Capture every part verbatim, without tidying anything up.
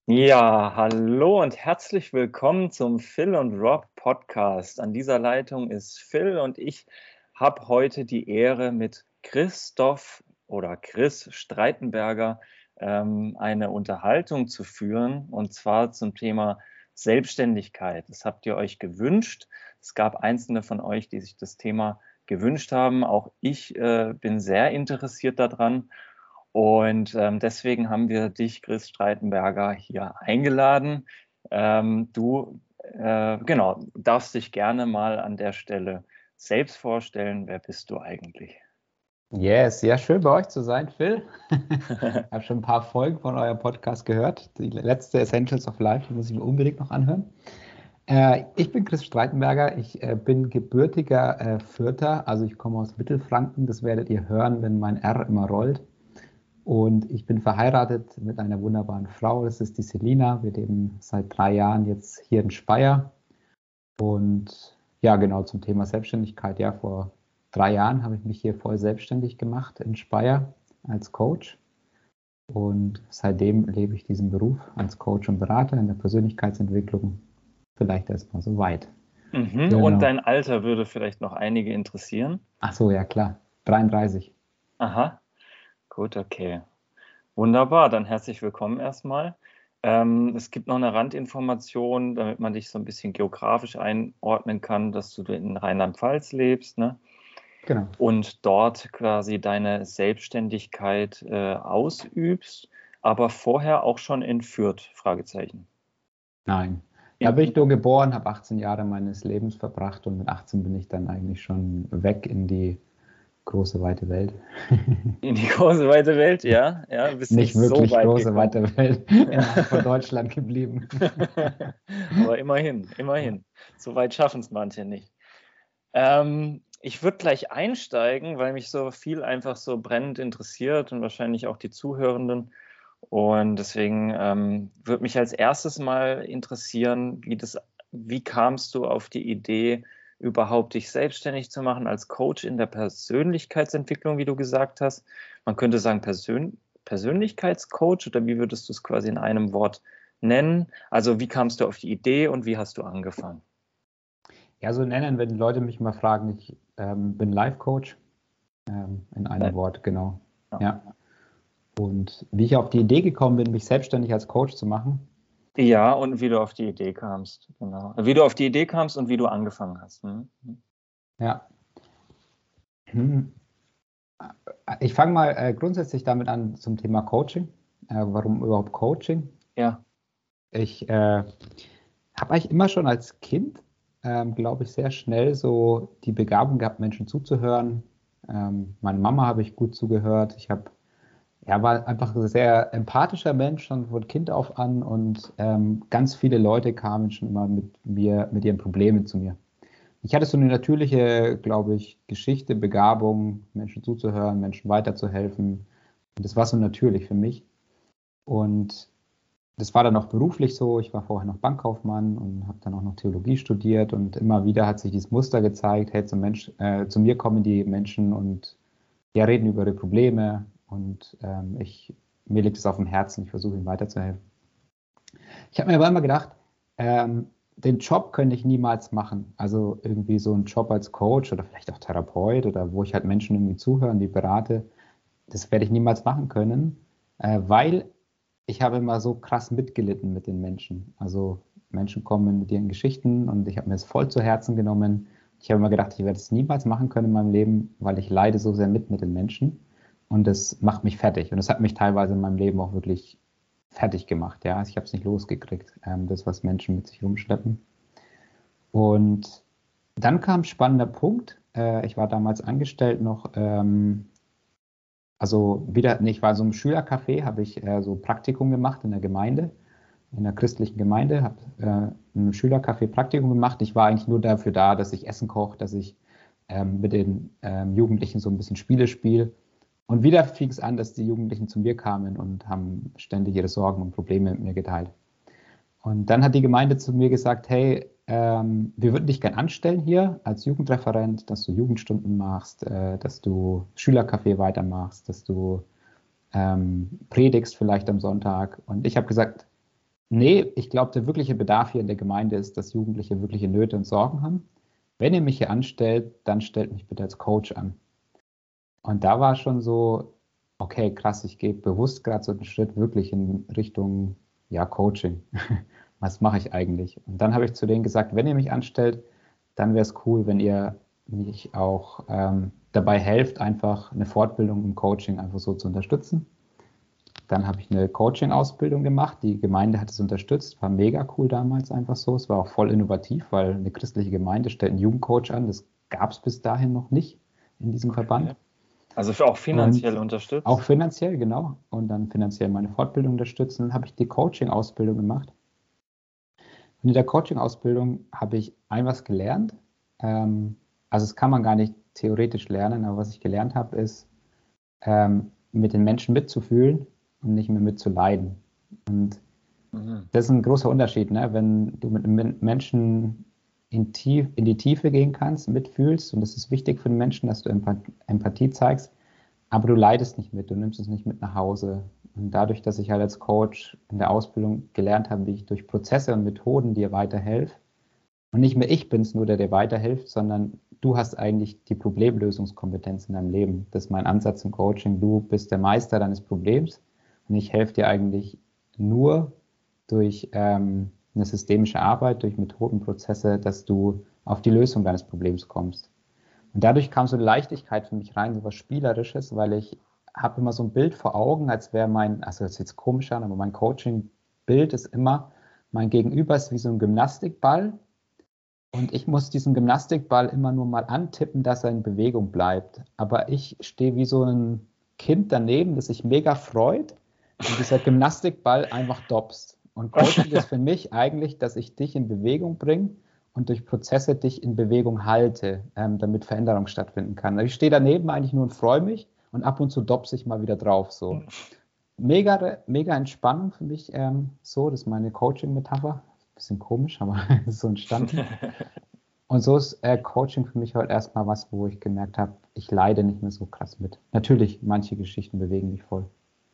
Ja, hallo und herzlich willkommen zum Phil und Rob Podcast. An dieser Leitung ist Phil und ich habe heute die Ehre, mit Christoph oder Chris Streitenberger ähm, eine Unterhaltung zu führen, und zwar zum Thema Selbstständigkeit. Das habt ihr euch gewünscht. Es gab einzelne von euch, die sich das Thema gewünscht haben. Auch ich äh, bin sehr interessiert daran. Und ähm, deswegen haben wir dich, Chris Streitenberger, hier eingeladen. Ähm, du, äh, genau, darfst dich gerne mal an der Stelle selbst vorstellen. Wer bist du eigentlich? Yes, sehr schön bei euch zu sein, Phil. Ich habe schon ein paar Folgen von eurem Podcast gehört. Die letzte Essentials of Life, die muss ich mir unbedingt noch anhören. Äh, ich bin Chris Streitenberger. Ich äh, bin gebürtiger äh, Fürther, also ich komme aus Mittelfranken. Das werdet ihr hören, wenn mein R immer rollt. Und ich bin verheiratet mit einer wunderbaren Frau. Das ist die Selina. Wir leben seit drei Jahren jetzt hier in Speyer. Und ja, genau zum Thema Selbstständigkeit. Ja, vor drei Jahren habe ich mich hier voll selbstständig gemacht in Speyer als Coach. Und seitdem lebe ich diesen Beruf als Coach und Berater in der Persönlichkeitsentwicklung. Vielleicht erst mal so weit. Mhm. Und Genau. dein Alter würde vielleicht noch einige interessieren. Ach so, ja klar. dreiunddreißig. Aha, gut, okay. Wunderbar, dann herzlich willkommen erstmal. Ähm, es gibt noch eine Randinformation, damit man dich so ein bisschen geografisch einordnen kann, dass du in Rheinland-Pfalz lebst, ne? Genau. Und dort quasi deine Selbstständigkeit äh, ausübst, aber vorher auch schon in Fürth, Fragezeichen. Nein. Da In, bin ich nur geboren, habe achtzehn Jahre meines Lebens verbracht und mit achtzehn bin ich dann eigentlich schon weg in die große, weite Welt. in die große weite Welt, ja, ja, du bist Nicht nicht so wirklich weit große, gekommen. weite Welt, innerhalb von Deutschland geblieben. Aber immerhin, Ja. immerhin. So weit schaffen es manche nicht. Ähm, ich würde gleich einsteigen, weil mich so viel einfach so brennend interessiert und wahrscheinlich auch die Zuhörenden. Und deswegen ähm, würde mich als erstes mal interessieren, wie das, wie kamst du auf die Idee, überhaupt dich selbstständig zu machen als Coach in der Persönlichkeitsentwicklung, wie du gesagt hast? Man könnte sagen Persön Persönlichkeitscoach, oder wie würdest du es quasi in einem Wort nennen? Also wie kamst du auf die Idee und wie hast du angefangen? Ja, so nennen, wenn Leute mich mal fragen, ich ähm, bin Life-Coach, ähm, in einem Nein. Wort, genau. Ja. Ja. Und wie ich auf die Idee gekommen bin, mich selbstständig als Coach zu machen. Ja, und wie du auf die Idee kamst, genau. Wie du auf die Idee kamst und wie du angefangen hast. Hm? Ja. Hm. Ich fange mal äh, grundsätzlich damit an zum Thema Coaching. Äh, warum überhaupt Coaching? Ja. Ich äh, habe eigentlich immer schon als Kind, ähm, glaube ich, sehr schnell so die Begabung gehabt, Menschen zuzuhören. Ähm, meine Mama habe ich gut zugehört. Ich habe Er war einfach ein sehr empathischer Mensch schon von Kind auf an und ähm, ganz viele Leute kamen schon immer mit mir, mit ihren Problemen zu mir. Ich hatte so eine natürliche, glaube ich, Geschichte, Begabung, Menschen zuzuhören, Menschen weiterzuhelfen. Und das war so natürlich für mich. Und das war dann auch beruflich so. Ich war vorher noch Bankkaufmann und habe dann auch noch Theologie studiert und immer wieder hat sich dieses Muster gezeigt, hey, zum Mensch, äh, zu mir kommen die Menschen und ja, reden über ihre Probleme und ähm, ich, mir liegt es auf dem Herzen, ich versuche ihnen weiterzuhelfen. Ich habe mir aber immer gedacht, ähm, den Job könnte ich niemals machen. Also irgendwie so einen Job als Coach oder vielleicht auch Therapeut oder wo ich halt Menschen irgendwie zuhören, die berate, das werde ich niemals machen können, äh, weil ich habe immer so krass mitgelitten mit den Menschen. Also Menschen kommen mit ihren Geschichten und ich habe mir das voll zu Herzen genommen. Ich habe immer gedacht, ich werde es niemals machen können in meinem Leben, weil ich leide so sehr mit mit den Menschen und das macht mich fertig. Und das hat mich teilweise in meinem Leben auch wirklich fertig gemacht. Ja, also ich habe es nicht losgekriegt, ähm, das, was Menschen mit sich rumschleppen. Und dann kam ein spannender Punkt. Äh, ich war damals angestellt noch, ähm, also wieder, nee, ich war so im Schülercafé, habe ich äh, so Praktikum gemacht in der Gemeinde, in der christlichen Gemeinde, habe äh, im Schülercafé Praktikum gemacht. Ich war eigentlich nur dafür da, dass ich Essen koche, dass ich ähm, mit den ähm, Jugendlichen so ein bisschen Spiele spiele. Und wieder fing es an, dass die Jugendlichen zu mir kamen und haben ständig ihre Sorgen und Probleme mit mir geteilt. Und dann hat die Gemeinde zu mir gesagt, hey, ähm, wir würden dich gern anstellen hier als Jugendreferent, dass du Jugendstunden machst, äh, dass du Schülercafé weitermachst, dass du ähm, predigst vielleicht am Sonntag. Und ich habe gesagt, Nee, ich glaube, der wirkliche Bedarf hier in der Gemeinde ist, dass Jugendliche wirkliche Nöte und Sorgen haben. Wenn ihr mich hier anstellt, dann stellt mich bitte als Coach an. Und da war schon so, okay, krass, ich gehe bewusst gerade so einen Schritt wirklich in Richtung, ja, Coaching. Was mache ich eigentlich? Und dann habe ich zu denen gesagt, wenn ihr mich anstellt, dann wäre es cool, wenn ihr mich auch ähm, dabei helft, einfach eine Fortbildung im Coaching einfach so zu unterstützen. Dann habe ich eine Coaching-Ausbildung gemacht. Die Gemeinde hat es unterstützt. War mega cool damals einfach so. Es war auch voll innovativ, weil eine christliche Gemeinde stellt einen Jugendcoach an. Das gab es bis dahin noch nicht in diesem Verband. Okay. Also auch finanziell Und auch unterstützt? finanziell, genau. Und dann finanziell meine Fortbildung unterstützen. Dann habe ich die Coaching-Ausbildung gemacht. Und in der Coaching-Ausbildung habe ich ein was gelernt. Ähm, also das kann man gar nicht theoretisch lernen, aber was ich gelernt habe, ist, ähm, mit den Menschen mitzufühlen und nicht mehr mitzuleiden. Und Mhm. das ist ein großer Unterschied, ne? Wenn du mit einem Menschen in, tief, in die Tiefe gehen kannst, mitfühlst, und das ist wichtig für den Menschen, dass du Empathie zeigst, aber du leidest nicht mit, du nimmst es nicht mit nach Hause. Und dadurch, dass ich halt als Coach in der Ausbildung gelernt habe, wie ich durch Prozesse und Methoden dir weiterhelfe, und nicht mehr ich bin es nur, der dir weiterhilft, sondern du hast eigentlich die Problemlösungskompetenz in deinem Leben. Das ist mein Ansatz im Coaching. Du bist der Meister deines Problems und ich helfe dir eigentlich nur durch ähm, eine systemische Arbeit, durch Methoden, Prozesse, dass du auf die Lösung deines Problems kommst. Und dadurch kam so eine Leichtigkeit für mich rein, so was Spielerisches, weil ich habe immer so ein Bild vor Augen, als wäre mein, also das ist jetzt komisch an, aber mein Coaching-Bild ist immer, mein Gegenüber ist wie so ein Gymnastikball und ich muss diesen Gymnastikball immer nur mal antippen, dass er in Bewegung bleibt. Aber ich stehe wie so ein Kind daneben, das sich mega freut und dieser Gymnastikball einfach dopst. Und Coaching ist für mich eigentlich, dass ich dich in Bewegung bringe und durch Prozesse dich in Bewegung halte, ähm, damit Veränderung stattfinden kann. Ich stehe daneben eigentlich nur und freue mich und ab und zu dopse ich mal wieder drauf. So. Mega, mega Entspannung für mich ähm, so, das ist meine Coaching-Metapher. Bisschen komisch, aber ist so entstanden. Und so ist äh, Coaching für mich heute erstmal was, wo ich gemerkt habe, ich leide nicht mehr so krass mit. Natürlich, manche Geschichten bewegen mich voll.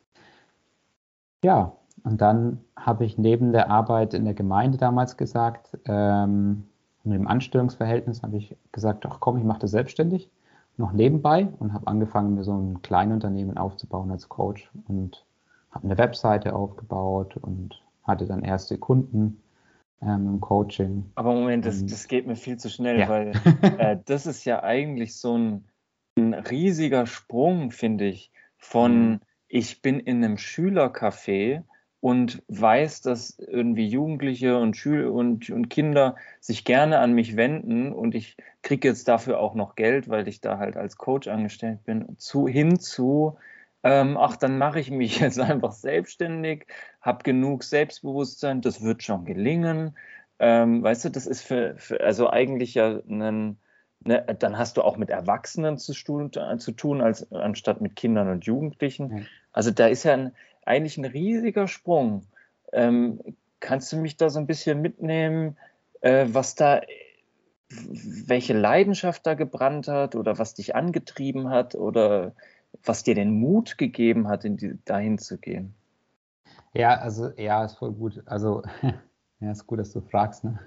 Ja, und dann habe ich neben der Arbeit in der Gemeinde damals gesagt, ähm, mit dem Anstellungsverhältnis habe ich gesagt, ach komm, ich mache das selbstständig, noch nebenbei und habe angefangen, mir so ein Kleinunternehmen aufzubauen als Coach und habe eine Webseite aufgebaut und hatte dann erste Kunden ähm, im Coaching. Aber Moment, das, Und das geht mir viel zu schnell, ja. weil äh, das ist ja eigentlich so ein, ein riesiger Sprung, finde ich, von ich bin in einem Schülercafé und weiß, dass irgendwie Jugendliche und Schüler und, und Kinder sich gerne an mich wenden und ich kriege jetzt dafür auch noch Geld, weil ich da halt als Coach angestellt bin, zu, hin zu, ähm, ach, dann mache ich mich jetzt einfach selbstständig, habe genug Selbstbewusstsein, das wird schon gelingen. Ähm, weißt du, das ist für, für also eigentlich ja ein, ne, dann hast du auch mit Erwachsenen zu, tun, zu tun, als anstatt mit Kindern und Jugendlichen. Ja. Also da ist ja ein, eigentlich ein riesiger Sprung. Ähm, kannst du mich da so ein bisschen mitnehmen, äh, was da, welche Leidenschaft da gebrannt hat oder was dich angetrieben hat oder was dir den Mut gegeben hat, in die, dahin zu gehen? Ja, also ja, ist voll gut. Also, ja, ist gut, dass du fragst, ne?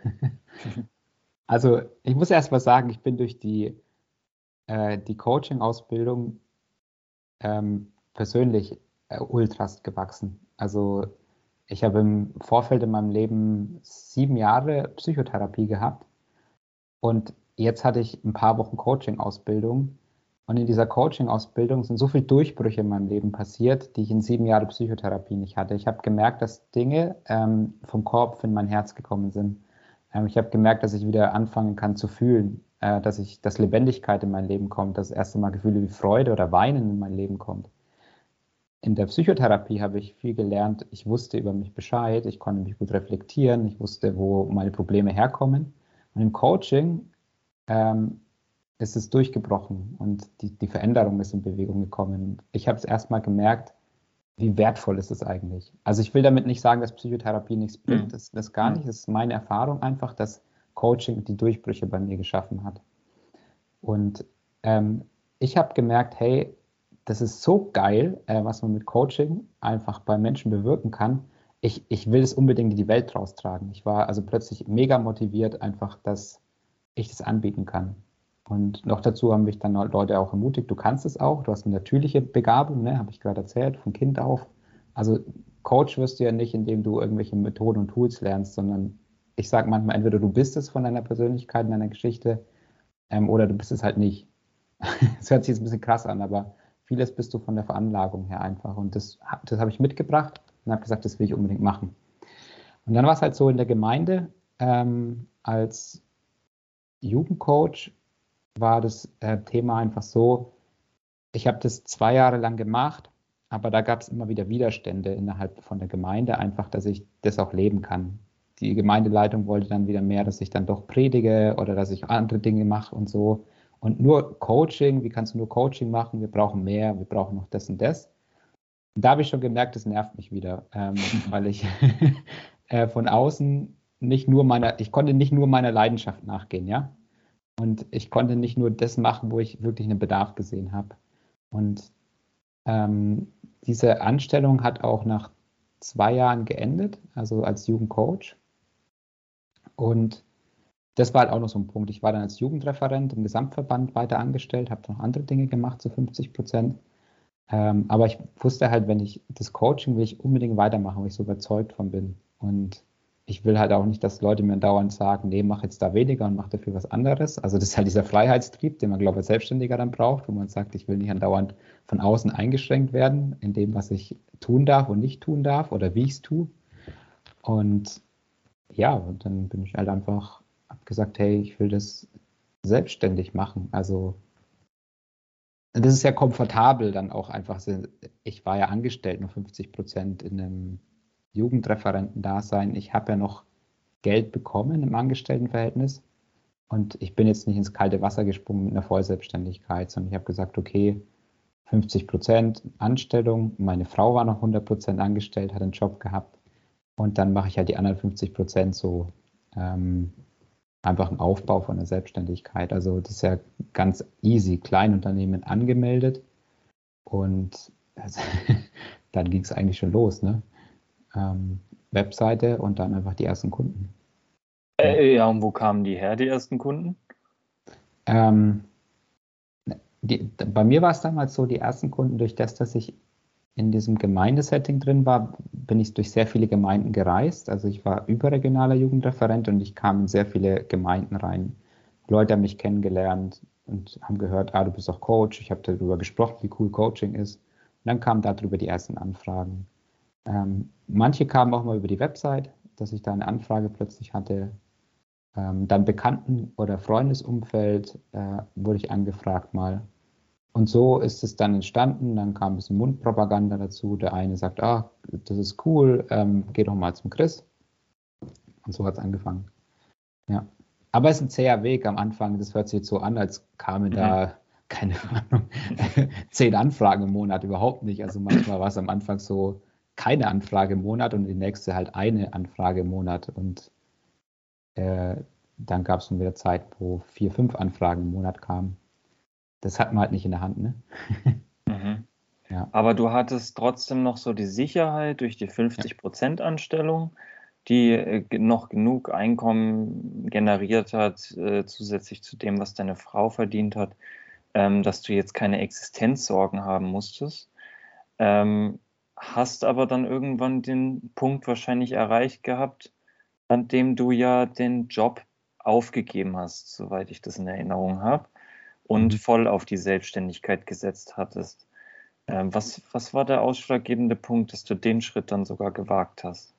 Also, ich muss erst mal sagen, ich bin durch die, äh, die Coaching-Ausbildung ähm, persönlich äh, ultras gewachsen. Also, ich habe im Vorfeld in meinem Leben sieben Jahre Psychotherapie gehabt und jetzt hatte ich ein paar Wochen Coaching-Ausbildung. Und in dieser Coaching-Ausbildung sind so viele Durchbrüche in meinem Leben passiert, die ich in sieben Jahren Psychotherapie nicht hatte. Ich habe gemerkt, dass Dinge ähm, vom Kopf in mein Herz gekommen sind. Ähm, ich habe gemerkt, dass ich wieder anfangen kann zu fühlen, äh, dass ich, dass Lebendigkeit in mein Leben kommt, dass das erste Mal Gefühle wie Freude oder Weinen in mein Leben kommt. In der Psychotherapie habe ich viel gelernt. Ich wusste über mich Bescheid, ich konnte mich gut reflektieren, ich wusste, wo meine Probleme herkommen. Und im Coaching ähm, ist es durchgebrochen und die, die Veränderung ist in Bewegung gekommen. Ich habe es erstmal gemerkt, wie wertvoll ist es eigentlich. Also ich will damit nicht sagen, dass Psychotherapie nichts bringt, Hm. das, das gar Hm. nicht. Das ist meine Erfahrung einfach, dass Coaching die Durchbrüche bei mir geschaffen hat. Und ähm, ich habe gemerkt, hey, das ist so geil, äh, was man mit Coaching einfach bei Menschen bewirken kann. ich, ich will es unbedingt in die Welt raustragen. Ich war also plötzlich mega motiviert, einfach, dass ich das anbieten kann. Und noch dazu haben mich dann Leute auch ermutigt, du kannst es auch, du hast eine natürliche Begabung, ne, habe ich gerade erzählt, von Kind auf. Also Coach wirst du ja nicht, indem du irgendwelche Methoden und Tools lernst, sondern ich sage manchmal, entweder du bist es von deiner Persönlichkeit, in deiner Geschichte, ähm, oder du bist es halt nicht. Das hört sich jetzt ein bisschen krass an, aber vieles bist du von der Veranlagung her einfach. Und das, das habe ich mitgebracht und habe gesagt, das will ich unbedingt machen. Und dann war es halt so in der Gemeinde, ähm, als Jugendcoach war das äh, Thema einfach so, ich habe das zwei Jahre lang gemacht, aber da gab es immer wieder Widerstände innerhalb von der Gemeinde, einfach, dass ich das auch leben kann. Die Gemeindeleitung wollte dann wieder mehr, dass ich dann doch predige oder dass ich andere Dinge mache und so. Und nur Coaching, wie kannst du nur Coaching machen? Wir brauchen mehr, wir brauchen noch das und das. Und da habe ich schon gemerkt, das nervt mich wieder, ähm, weil ich äh, von außen nicht nur meiner, ich konnte nicht nur meiner Leidenschaft nachgehen, ja. Und ich konnte nicht nur das machen, wo ich wirklich einen Bedarf gesehen habe. Und ähm, diese Anstellung hat auch nach zwei Jahren geendet, also als Jugendcoach. Und das war halt auch noch so ein Punkt. Ich war dann als Jugendreferent im Gesamtverband weiter angestellt, habe noch andere Dinge gemacht zu fünfzig Prozent. Ähm, aber ich wusste halt, wenn ich das Coaching will ich unbedingt weitermachen, weil ich so überzeugt von bin. Und ich will halt auch nicht, dass Leute mir dauernd sagen, nee, mach jetzt da weniger und mach dafür was anderes. Also das ist halt dieser Freiheitstrieb, den man, glaube ich, als Selbstständiger dann braucht, wo man sagt, ich will nicht andauernd von außen eingeschränkt werden in dem, was ich tun darf und nicht tun darf oder wie ich es tue. Und ja, und dann bin ich halt einfach, hab gesagt, hey, ich will das selbstständig machen. Also das ist ja komfortabel dann auch einfach. Ich war ja angestellt, nur fünfzig Prozent in einem Jugendreferentendasein. Ich habe ja noch Geld bekommen im Angestelltenverhältnis und ich bin jetzt nicht ins kalte Wasser gesprungen mit einer Vollselbstständigkeit, sondern ich habe gesagt, okay, fünfzig Prozent Anstellung, meine Frau war noch hundert Prozent angestellt, hat einen Job gehabt und dann mache ich halt die anderen fünfzig Prozent so ähm, einfach einen Aufbau von der Selbstständigkeit. Also das ist ja ganz easy, Kleinunternehmen angemeldet und also, dann ging es eigentlich schon los, ne? Ähm, Webseite und dann einfach die ersten Kunden. Ja, Äh, ja, und wo kamen die her, die ersten Kunden? ähm, die, bei mir war es damals so, die ersten Kunden, durch das, dass ich in diesem Gemeindesetting drin war, bin ich durch sehr viele Gemeinden gereist. Also ich war überregionaler Jugendreferent und ich kam in sehr viele Gemeinden rein. Leute haben mich kennengelernt und haben gehört, ah, du bist auch Coach. Ich habe darüber gesprochen, wie cool Coaching ist. Und dann kamen darüber die ersten Anfragen. Ähm, manche kamen auch mal über die Website, dass ich da eine Anfrage plötzlich hatte. Ähm, dann Bekannten- oder Freundesumfeld äh, wurde ich angefragt mal. Und so ist es dann entstanden. Dann kam ein bisschen Mundpropaganda dazu. Der eine sagt, ah, das ist cool, ähm, geh doch mal zum Chris. Und so hat es angefangen. Ja. Aber es ist ein zäher Weg am Anfang. Das hört sich jetzt so an, als kamen Mhm. da, keine Ahnung, zehn Anfragen im Monat. Überhaupt nicht. Also manchmal war es am Anfang so keine Anfrage im Monat und die nächste halt eine Anfrage im Monat. Und äh, dann gab es schon wieder Zeit, wo vier, fünf Anfragen im Monat kamen. Das hat man halt nicht in der Hand, ne? Mhm. Ja. Aber du hattest trotzdem noch so die Sicherheit durch die Ja. fünfzig Prozent Anstellung, die äh, noch genug Einkommen generiert hat, äh, zusätzlich zu dem, was deine Frau verdient hat, ähm, dass du jetzt keine Existenzsorgen haben musstest. Ähm, hast aber dann irgendwann den Punkt wahrscheinlich erreicht gehabt, an dem du ja den Job aufgegeben hast, soweit ich das in Erinnerung habe, und Mhm. voll auf die Selbstständigkeit gesetzt hattest. Ähm, was, was war der ausschlaggebende Punkt, dass du den Schritt dann sogar gewagt hast?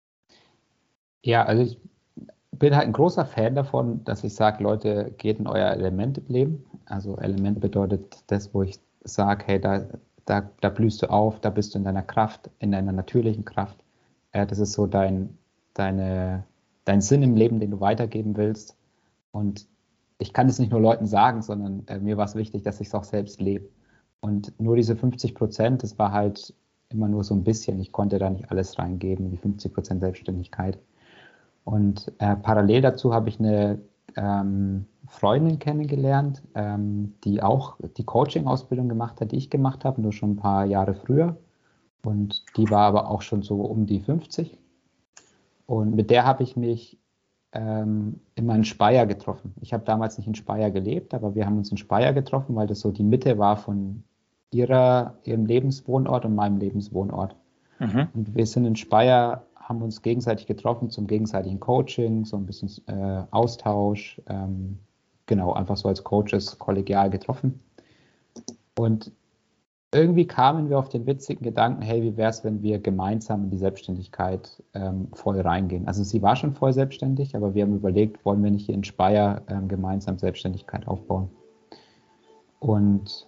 Ja, also ich bin halt ein großer Fan davon, dass ich sage, Leute, geht in euer Element im Leben. Also Element bedeutet das, wo ich sage, hey, da, da, da blühst du auf, da bist du in deiner Kraft, in deiner natürlichen Kraft. Äh, das ist so dein, deine, dein Sinn im Leben, den du weitergeben willst. Und ich kann es nicht nur Leuten sagen, sondern äh, mir war es wichtig, dass ich es auch selbst lebe. Und nur diese fünfzig Prozent, das war halt immer nur so ein bisschen. Ich konnte da nicht alles reingeben, die fünfzig Prozent Selbstständigkeit. Und äh, parallel dazu habe ich eine ähm, Freundin kennengelernt, ähm, die auch die Coaching-Ausbildung gemacht hat, die ich gemacht habe, nur schon ein paar Jahre früher. Und die war aber auch schon so um die fünfzig. Und mit der habe ich mich ähm, immer in Speyer getroffen. Ich habe damals nicht in Speyer gelebt, aber wir haben uns in Speyer getroffen, weil das so die Mitte war von ihrer, ihrem Lebenswohnort und meinem Lebenswohnort. Mhm. Und wir sind in Speyer, haben uns gegenseitig getroffen zum gegenseitigen Coaching, so ein bisschen äh, Austausch, ähm, genau, einfach so als Coaches kollegial getroffen. Und irgendwie kamen wir auf den witzigen Gedanken, hey, wie wäre es, wenn wir gemeinsam in die Selbstständigkeit ähm, voll reingehen? Also sie war schon voll selbstständig, aber wir haben überlegt, wollen wir nicht hier in Speyer ähm, gemeinsam Selbstständigkeit aufbauen? Und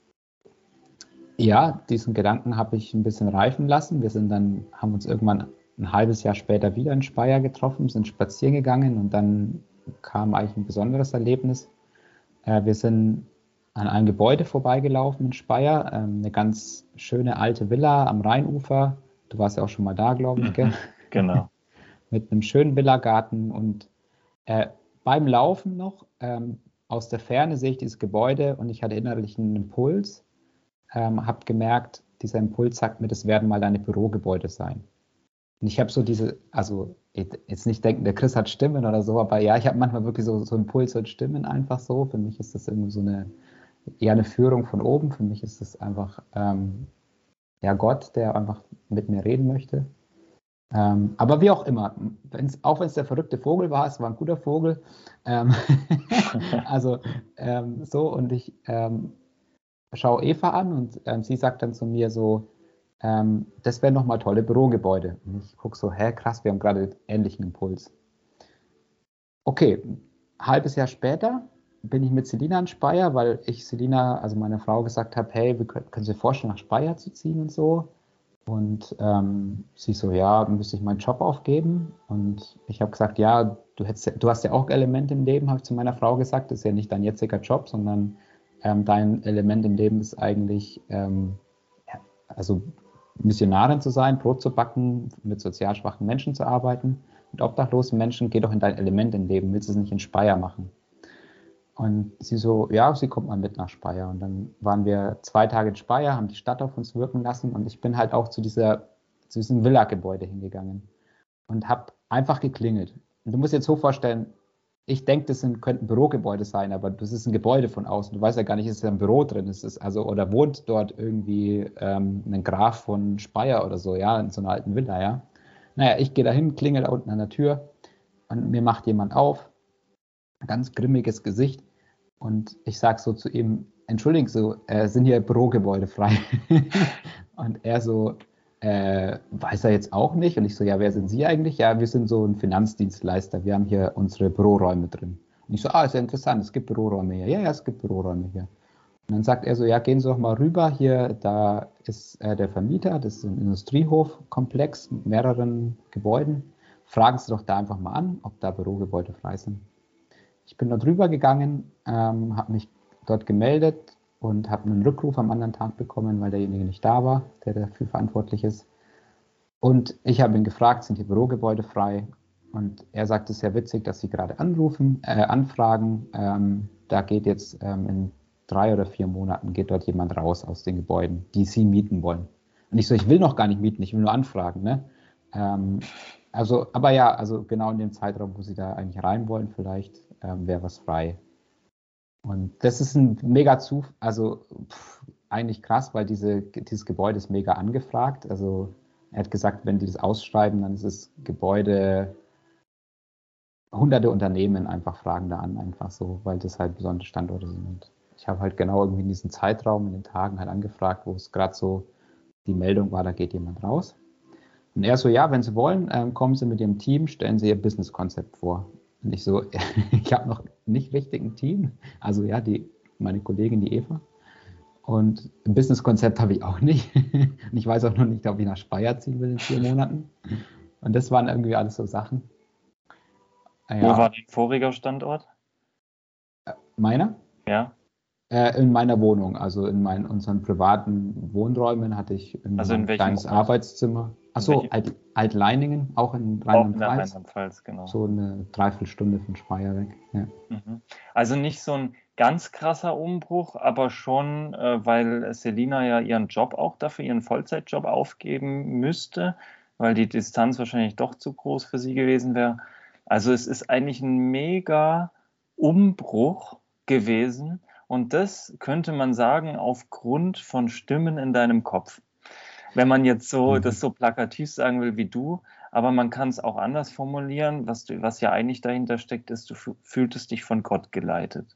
ja, diesen Gedanken habe ich ein bisschen reifen lassen. Wir sind dann, haben uns irgendwann ein halbes Jahr später wieder in Speyer getroffen, sind spazieren gegangen und dann kam eigentlich ein besonderes Erlebnis. Äh, wir sind an einem Gebäude vorbeigelaufen in Speyer, ähm, eine ganz schöne alte Villa am Rheinufer. Du warst ja auch schon mal da, glaube ich, gell? Mhm. Genau. Mit einem schönen Villagarten und äh, beim Laufen noch ähm, aus der Ferne sehe ich dieses Gebäude und ich hatte innerlich einen Impuls, ähm, habe gemerkt, dieser Impuls sagt mir, das werden mal deine Bürogebäude sein. Und ich habe so diese, also jetzt nicht denken, der Chris hat Stimmen oder so, aber ja, ich habe manchmal wirklich so, so Impulse und Stimmen einfach so. Für mich ist das irgendwie so eine, eher eine Führung von oben. Für mich ist das einfach, ähm, ja, Gott, der einfach mit mir reden möchte. Ähm, aber wie auch immer, wenn's, auch wenn es der verrückte Vogel war, es war ein guter Vogel. Ähm, also ähm, so, und ich ähm, schaue Eva an und ähm, sie sagt dann zu mir so, ähm, das wären nochmal tolle Bürogebäude. Und ich gucke so, hä, krass, wir haben gerade einen ähnlichen Impuls. Okay, ein halbes Jahr später bin ich mit Selina in Speyer, weil ich Selina, also meiner Frau, gesagt habe, hey, wir können, können Sie sich vorstellen, nach Speyer zu ziehen und so. Und ähm, sie so, ja, müsste ich meinen Job aufgeben? Und ich habe gesagt, ja, du, hättest, du hast ja auch Elemente im Leben, habe ich zu meiner Frau gesagt. Das ist ja nicht dein jetziger Job, sondern ähm, dein Element im Leben ist eigentlich, ähm, ja, also Missionarin zu sein, Brot zu backen, mit sozial schwachen Menschen zu arbeiten, mit obdachlosen Menschen. Geh doch in dein Element im Leben, willst du es nicht in Speyer machen? Und sie so, ja, sie kommt mal mit nach Speyer. Und dann waren wir zwei Tage in Speyer, haben die Stadt auf uns wirken lassen. Und ich bin halt auch zu, dieser, zu diesem Villa-Gebäude hingegangen und habe einfach geklingelt. Und du musst dir jetzt so vorstellen, ich denke, das sind, könnten Bürogebäude sein, aber das ist ein Gebäude von außen. Du weißt ja gar nicht, ist da ein Büro drin? Ist es also, oder wohnt dort irgendwie ähm, ein Graf von Speyer oder so, ja, in so einer alten Villa, ja. Naja, ich gehe dahin, klingel da unten an der Tür und mir macht jemand auf, ein ganz grimmiges Gesicht. Und ich sage so zu ihm, entschuldigen Sie, äh, sind hier Bürogebäude frei? Und er so, äh, weiß er jetzt auch nicht. Und ich so, ja, wer sind Sie eigentlich? Ja, wir sind so ein Finanzdienstleister. Wir haben hier unsere Büroräume drin. Und ich so, ah, ist ja interessant, es gibt Büroräume hier. Ja, ja, es gibt Büroräume hier. Und dann sagt er so, ja, gehen Sie doch mal rüber. Hier, da ist äh, der Vermieter, das ist ein Industriehofkomplex mit mehreren Gebäuden. Fragen Sie doch da einfach mal an, ob da Bürogebäude frei sind. Ich bin dort rübergegangen, ähm, habe mich dort gemeldet und habe einen Rückruf am anderen Tag bekommen, weil derjenige nicht da war, der dafür verantwortlich ist. Und ich habe ihn gefragt, sind die Bürogebäude frei? Und er sagt, es ist sehr witzig, dass Sie gerade anrufen, äh, anfragen. Ähm, da geht jetzt ähm, in drei oder vier Monaten geht dort jemand raus aus den Gebäuden, die Sie mieten wollen. Und ich so, ich will noch gar nicht mieten, ich will nur anfragen. Ne? Ähm, also, aber ja, also genau in dem Zeitraum, wo Sie da eigentlich rein wollen, vielleicht ähm, wäre was frei. Und das ist ein mega Zufall, also pff, eigentlich krass, weil diese, dieses Gebäude ist mega angefragt. Also er hat gesagt, wenn die das ausschreiben, dann ist das Gebäude, hunderte Unternehmen einfach fragen da an, einfach so, weil das halt besondere Standorte sind. Und ich habe halt genau irgendwie in diesem Zeitraum, in den Tagen halt angefragt, wo es gerade so die Meldung war, da geht jemand raus. Und er so, ja, wenn Sie wollen, ähm, kommen Sie mit Ihrem Team, stellen Sie Ihr Business-Konzept vor. Und ich so, ich habe noch nicht richtig ein Team. Also ja, die, meine Kollegin, die Eva. Und ein Business-Konzept habe ich auch nicht. Und ich weiß auch noch nicht, ob ich nach Speyer ziehen will in vier Monaten. Und das waren irgendwie alles so Sachen. Wo war Ja, dein voriger Standort? meiner? Ja, Äh, in meiner Wohnung, also in meinen, unseren privaten Wohnräumen hatte ich irgendwie also in mein welchem kleines Ort? Arbeitszimmer. In Achso, welchem? Alt, Altleiningen, auch in Auch in der Rheinland-Pfalz. Rheinland-Pfalz, genau. So eine Dreiviertelstunde von Speyer weg. Ja. Mhm. Also nicht so ein ganz krasser Umbruch, aber schon, äh, weil Selina ja ihren Job auch dafür, ihren Vollzeitjob aufgeben müsste, weil die Distanz wahrscheinlich doch zu groß für sie gewesen wäre. Also es ist eigentlich ein mega Umbruch gewesen und das könnte man sagen aufgrund von Stimmen in deinem Kopf. Wenn man jetzt so das Mhm. so plakativ sagen will wie du, aber man kann es auch anders formulieren, was du, was ja eigentlich dahinter steckt, ist, du fü- fühltest dich von Gott geleitet.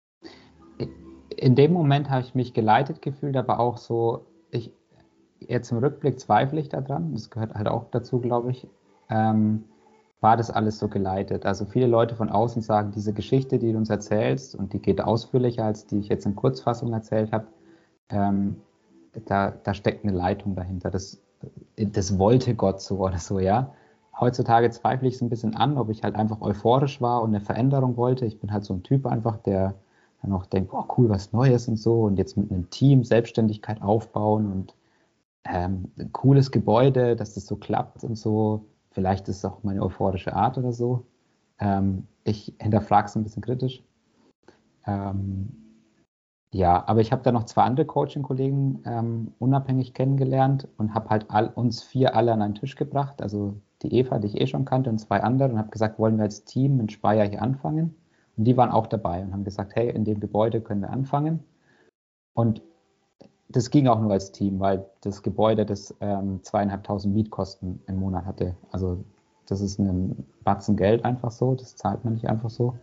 In dem Moment habe ich mich geleitet gefühlt, aber auch so, ich, jetzt im Rückblick zweifle ich daran, das gehört halt auch dazu, glaube ich, ähm, war das alles so geleitet. Also viele Leute von außen sagen, diese Geschichte, die du uns erzählst, und die geht ausführlicher, als die ich jetzt in Kurzfassung erzählt habe, ähm, da, da steckt eine Leitung dahinter. Das, das wollte Gott so oder so, ja. Heutzutage zweifle ich es ein bisschen an, ob ich halt einfach euphorisch war und eine Veränderung wollte. Ich bin halt so ein Typ einfach, der dann auch denkt, oh cool, was Neues und so, und jetzt mit einem Team Selbstständigkeit aufbauen und ähm, ein cooles Gebäude, dass das so klappt und so. Vielleicht ist es auch meine euphorische Art oder so. Ähm, ich hinterfrage es ein bisschen kritisch. Ähm, ja, aber ich habe da noch zwei andere Coaching-Kollegen ähm, unabhängig kennengelernt und habe halt all, uns vier alle an einen Tisch gebracht. Also die Eva, die ich eh schon kannte, und zwei andere, und habe gesagt, wollen wir als Team in Speyer hier anfangen? Und die waren auch dabei und haben gesagt, hey, in dem Gebäude können wir anfangen. Und das ging auch nur als Team, weil das Gebäude das ähm, zweieinhalbtausend Mietkosten im Monat hatte. Also das ist ein Batzen Geld einfach so, das zahlt man nicht einfach so.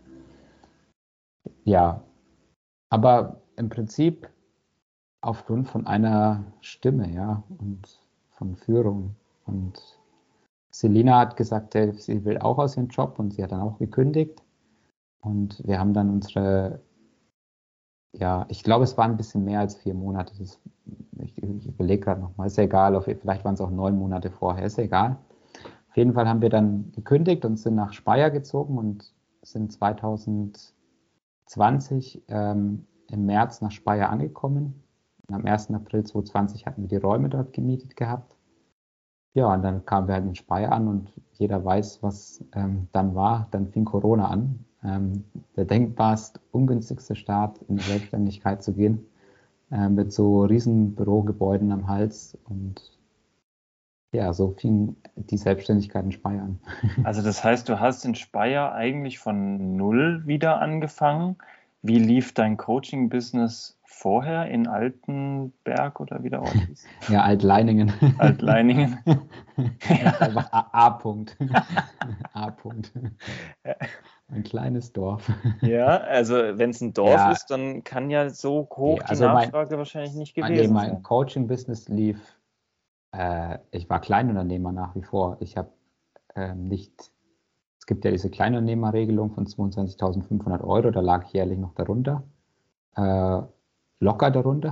Ja, aber im Prinzip aufgrund von einer Stimme, ja, und von Führung. Und Selina hat gesagt, äh, sie will auch aus ihrem Job, und sie hat dann auch gekündigt. Und wir haben dann unsere, ja, ich glaube, es waren ein bisschen mehr als vier Monate. Das, ich ich überlege gerade nochmal, ist ja egal, auf, vielleicht waren es auch neun Monate vorher, ist ja egal. Auf jeden Fall haben wir dann gekündigt und sind nach Speyer gezogen und sind zwanzig zwanzig ähm, im März nach Speyer angekommen. Und am ersten April zweitausendzwanzig hatten wir die Räume dort gemietet gehabt. Ja, und dann kamen wir halt in Speyer an, und jeder weiß, was ähm, dann war. Dann fing Corona an. Ähm, der denkbarst ungünstigste Start in die Selbstständigkeit zu gehen, äh, mit so riesen Bürogebäuden am Hals. Und ja, so fing die Selbstständigkeit in Speyer an. Also das heißt, du hast in Speyer eigentlich von null wieder angefangen. Wie lief dein Coaching-Business vorher in Altenberg oder wie der Ort hieß? Ja, Altleiningen. Altleiningen. Heißt einfach A, A Punkt. A Punkt. Ja, Ein kleines Dorf. ja, also wenn es ein Dorf Ja, ist, dann kann ja so nee, hoch die also mein, Nachfrage wahrscheinlich nicht mein, nee, gewesen mein sein. Coaching-Business lief, äh, ich war Kleinunternehmer nach wie vor. Ich habe ähm, nicht, es gibt ja diese Kleinunternehmerregelung von zweiundzwanzigtausendfünfhundert Euro, da lag ich jährlich noch darunter, äh, locker darunter.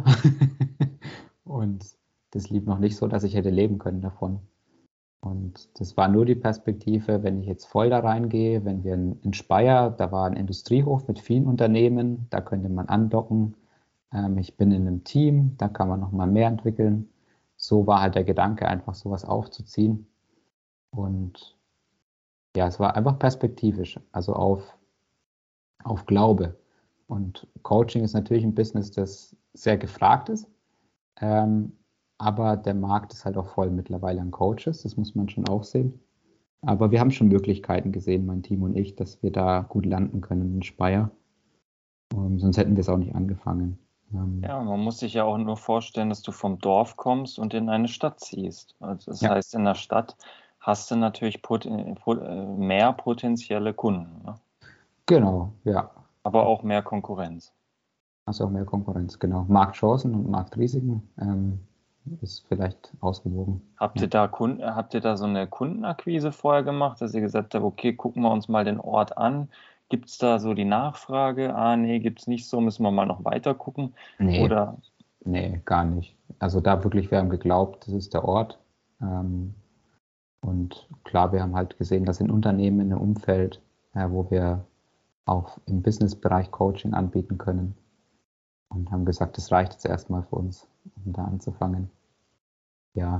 Und das lief noch nicht so, dass ich hätte leben können davon. Und das war nur die Perspektive, wenn ich jetzt voll da reingehe, wenn wir in, in Speyer, da war ein Industriehof mit vielen Unternehmen, da könnte man andocken. Ähm, ich bin in einem Team, da kann man noch mal mehr entwickeln. So war halt der Gedanke, einfach sowas aufzuziehen. Und ja, es war einfach perspektivisch, also auf, auf Glaube. Und Coaching ist natürlich ein Business, das sehr gefragt ist. Ähm, aber der Markt ist halt auch voll mittlerweile an Coaches, das muss man schon auch sehen. Aber wir haben schon Möglichkeiten gesehen, mein Team und ich, dass wir da gut landen können in Speyer. Um, sonst hätten wir es auch nicht angefangen. Ähm, Ja, man muss sich ja auch nur vorstellen, dass du vom Dorf kommst und in eine Stadt ziehst. Also das ja, heißt, in der Stadt hast du natürlich poten po äh, mehr potenzielle Kunden, ne? genau, ja. Aber auch mehr Konkurrenz. Also auch mehr Konkurrenz, genau. Marktchancen und Marktrisiken ähm, ist vielleicht ausgewogen. Habt ihr Ja. da Kunden, habt ihr da so eine Kundenakquise vorher gemacht, dass ihr gesagt habt, okay, gucken wir uns mal den Ort an. Gibt es da so die Nachfrage? Ah, nee, gibt es nicht so, müssen wir mal noch weiter gucken. Nee, Oder nee, gar nicht. Also da wirklich, wir haben geglaubt, das ist der Ort. Ähm, und klar, wir haben halt gesehen, dass in Unternehmen in einem Umfeld, äh, wo wir auch im Businessbereich Coaching anbieten können, und haben gesagt, das reicht jetzt erstmal für uns, um da anzufangen. Ja,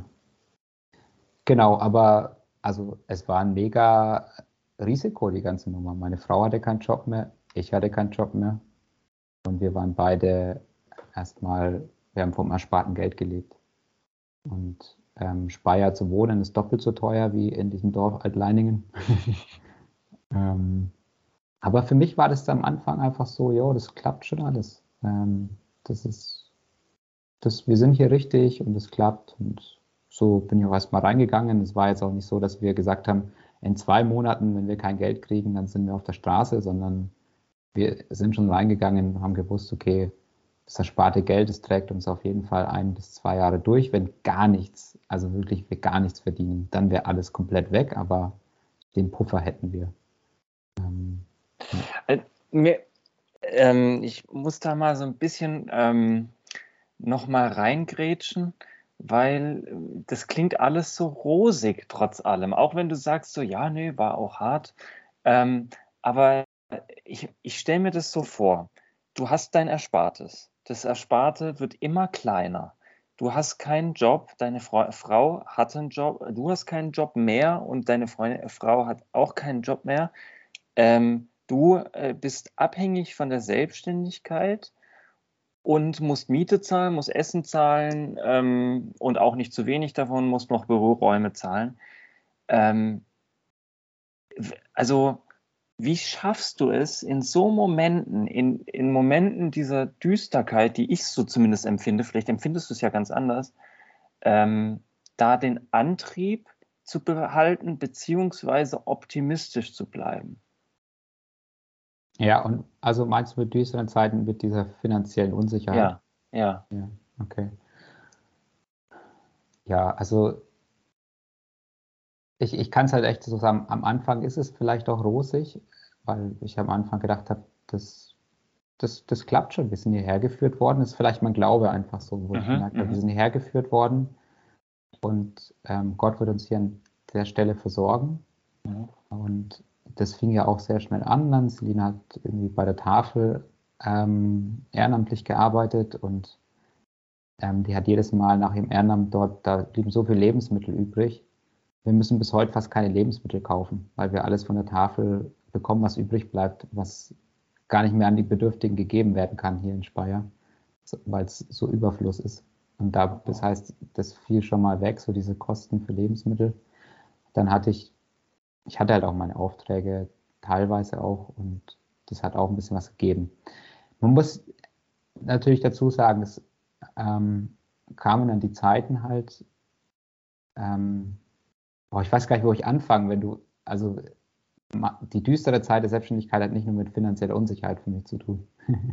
genau, aber also es war ein mega Risiko, die ganze Nummer. Meine Frau hatte keinen Job mehr, ich hatte keinen Job mehr. Und wir waren beide erstmal, wir haben vom ersparten Geld gelebt. Und ähm, Speyer zu wohnen ist doppelt so teuer wie in diesem Dorf Altleiningen. ähm, aber für mich war das am Anfang einfach so, jo, das klappt schon alles. Ähm, das ist, das, wir sind hier richtig und es klappt. Und so bin ich auch erstmal reingegangen. Es war jetzt auch nicht so, dass wir gesagt haben, in zwei Monaten, wenn wir kein Geld kriegen, dann sind wir auf der Straße, sondern wir sind schon reingegangen und haben gewusst, okay, das ersparte Geld, das trägt uns auf jeden Fall ein bis zwei Jahre durch, wenn gar nichts, also wirklich wir gar nichts verdienen, dann wäre alles komplett weg, aber den Puffer hätten wir. Ähm, ja. Äh, mir, ähm, ich muss da mal so ein bisschen ähm, noch mal reingrätschen, weil äh, das klingt alles so rosig trotz allem. Auch wenn du sagst so, ja, nee, war auch hart. Ähm, aber ich, ich stelle mir das so vor. Du hast dein Erspartes. Das Ersparte wird immer kleiner. Du hast keinen Job, deine Frau, Frau hat einen Job, du hast keinen Job mehr und deine Freundin, Frau hat auch keinen Job mehr. Ähm, du äh, bist abhängig von der Selbstständigkeit und musst Miete zahlen, musst Essen zahlen ähm, und auch nicht zu wenig davon, musst noch Büroräume zahlen. Ähm, also, wie schaffst du es in so Momenten, in, in Momenten dieser Düsterkeit, die ich so zumindest empfinde, vielleicht empfindest du es ja ganz anders, ähm, da den Antrieb zu behalten, beziehungsweise optimistisch zu bleiben? Ja, und also meinst du mit düsteren Zeiten, mit dieser finanziellen Unsicherheit? Ja, ja. Ja, okay. Ja, also ich, ich kann es halt echt so sagen, am Anfang ist es vielleicht auch rosig, weil ich am Anfang gedacht habe, das, das, das klappt schon, wir sind hierher geführt worden, das ist vielleicht mein Glaube einfach so, wo ich Mhm, gemerkt habe, wir mhm, sind hierher geführt worden und ähm, Gott wird uns hier an der Stelle versorgen. mhm. Und das fing ja auch sehr schnell an. Dann Selina hat irgendwie bei der Tafel ähm, ehrenamtlich gearbeitet und ähm, die hat jedes Mal nach ihrem Ehrenamt dort, da blieben so viele Lebensmittel übrig. Wir müssen bis heute fast keine Lebensmittel kaufen, weil wir alles von der Tafel bekommen, was übrig bleibt, was gar nicht mehr an die Bedürftigen gegeben werden kann hier in Speyer, so, weil es so Überfluss ist. Und da, das heißt, das fiel schon mal weg, so diese Kosten für Lebensmittel. Dann hatte ich, ich hatte halt auch meine Aufträge teilweise auch und das hat auch ein bisschen was gegeben. Man muss natürlich dazu sagen, es ähm, kamen dann die Zeiten halt, ähm, boah, ich weiß gar nicht, wo ich anfange, wenn du, also die düstere Zeit der Selbstständigkeit hat nicht nur mit finanzieller Unsicherheit für mich zu tun.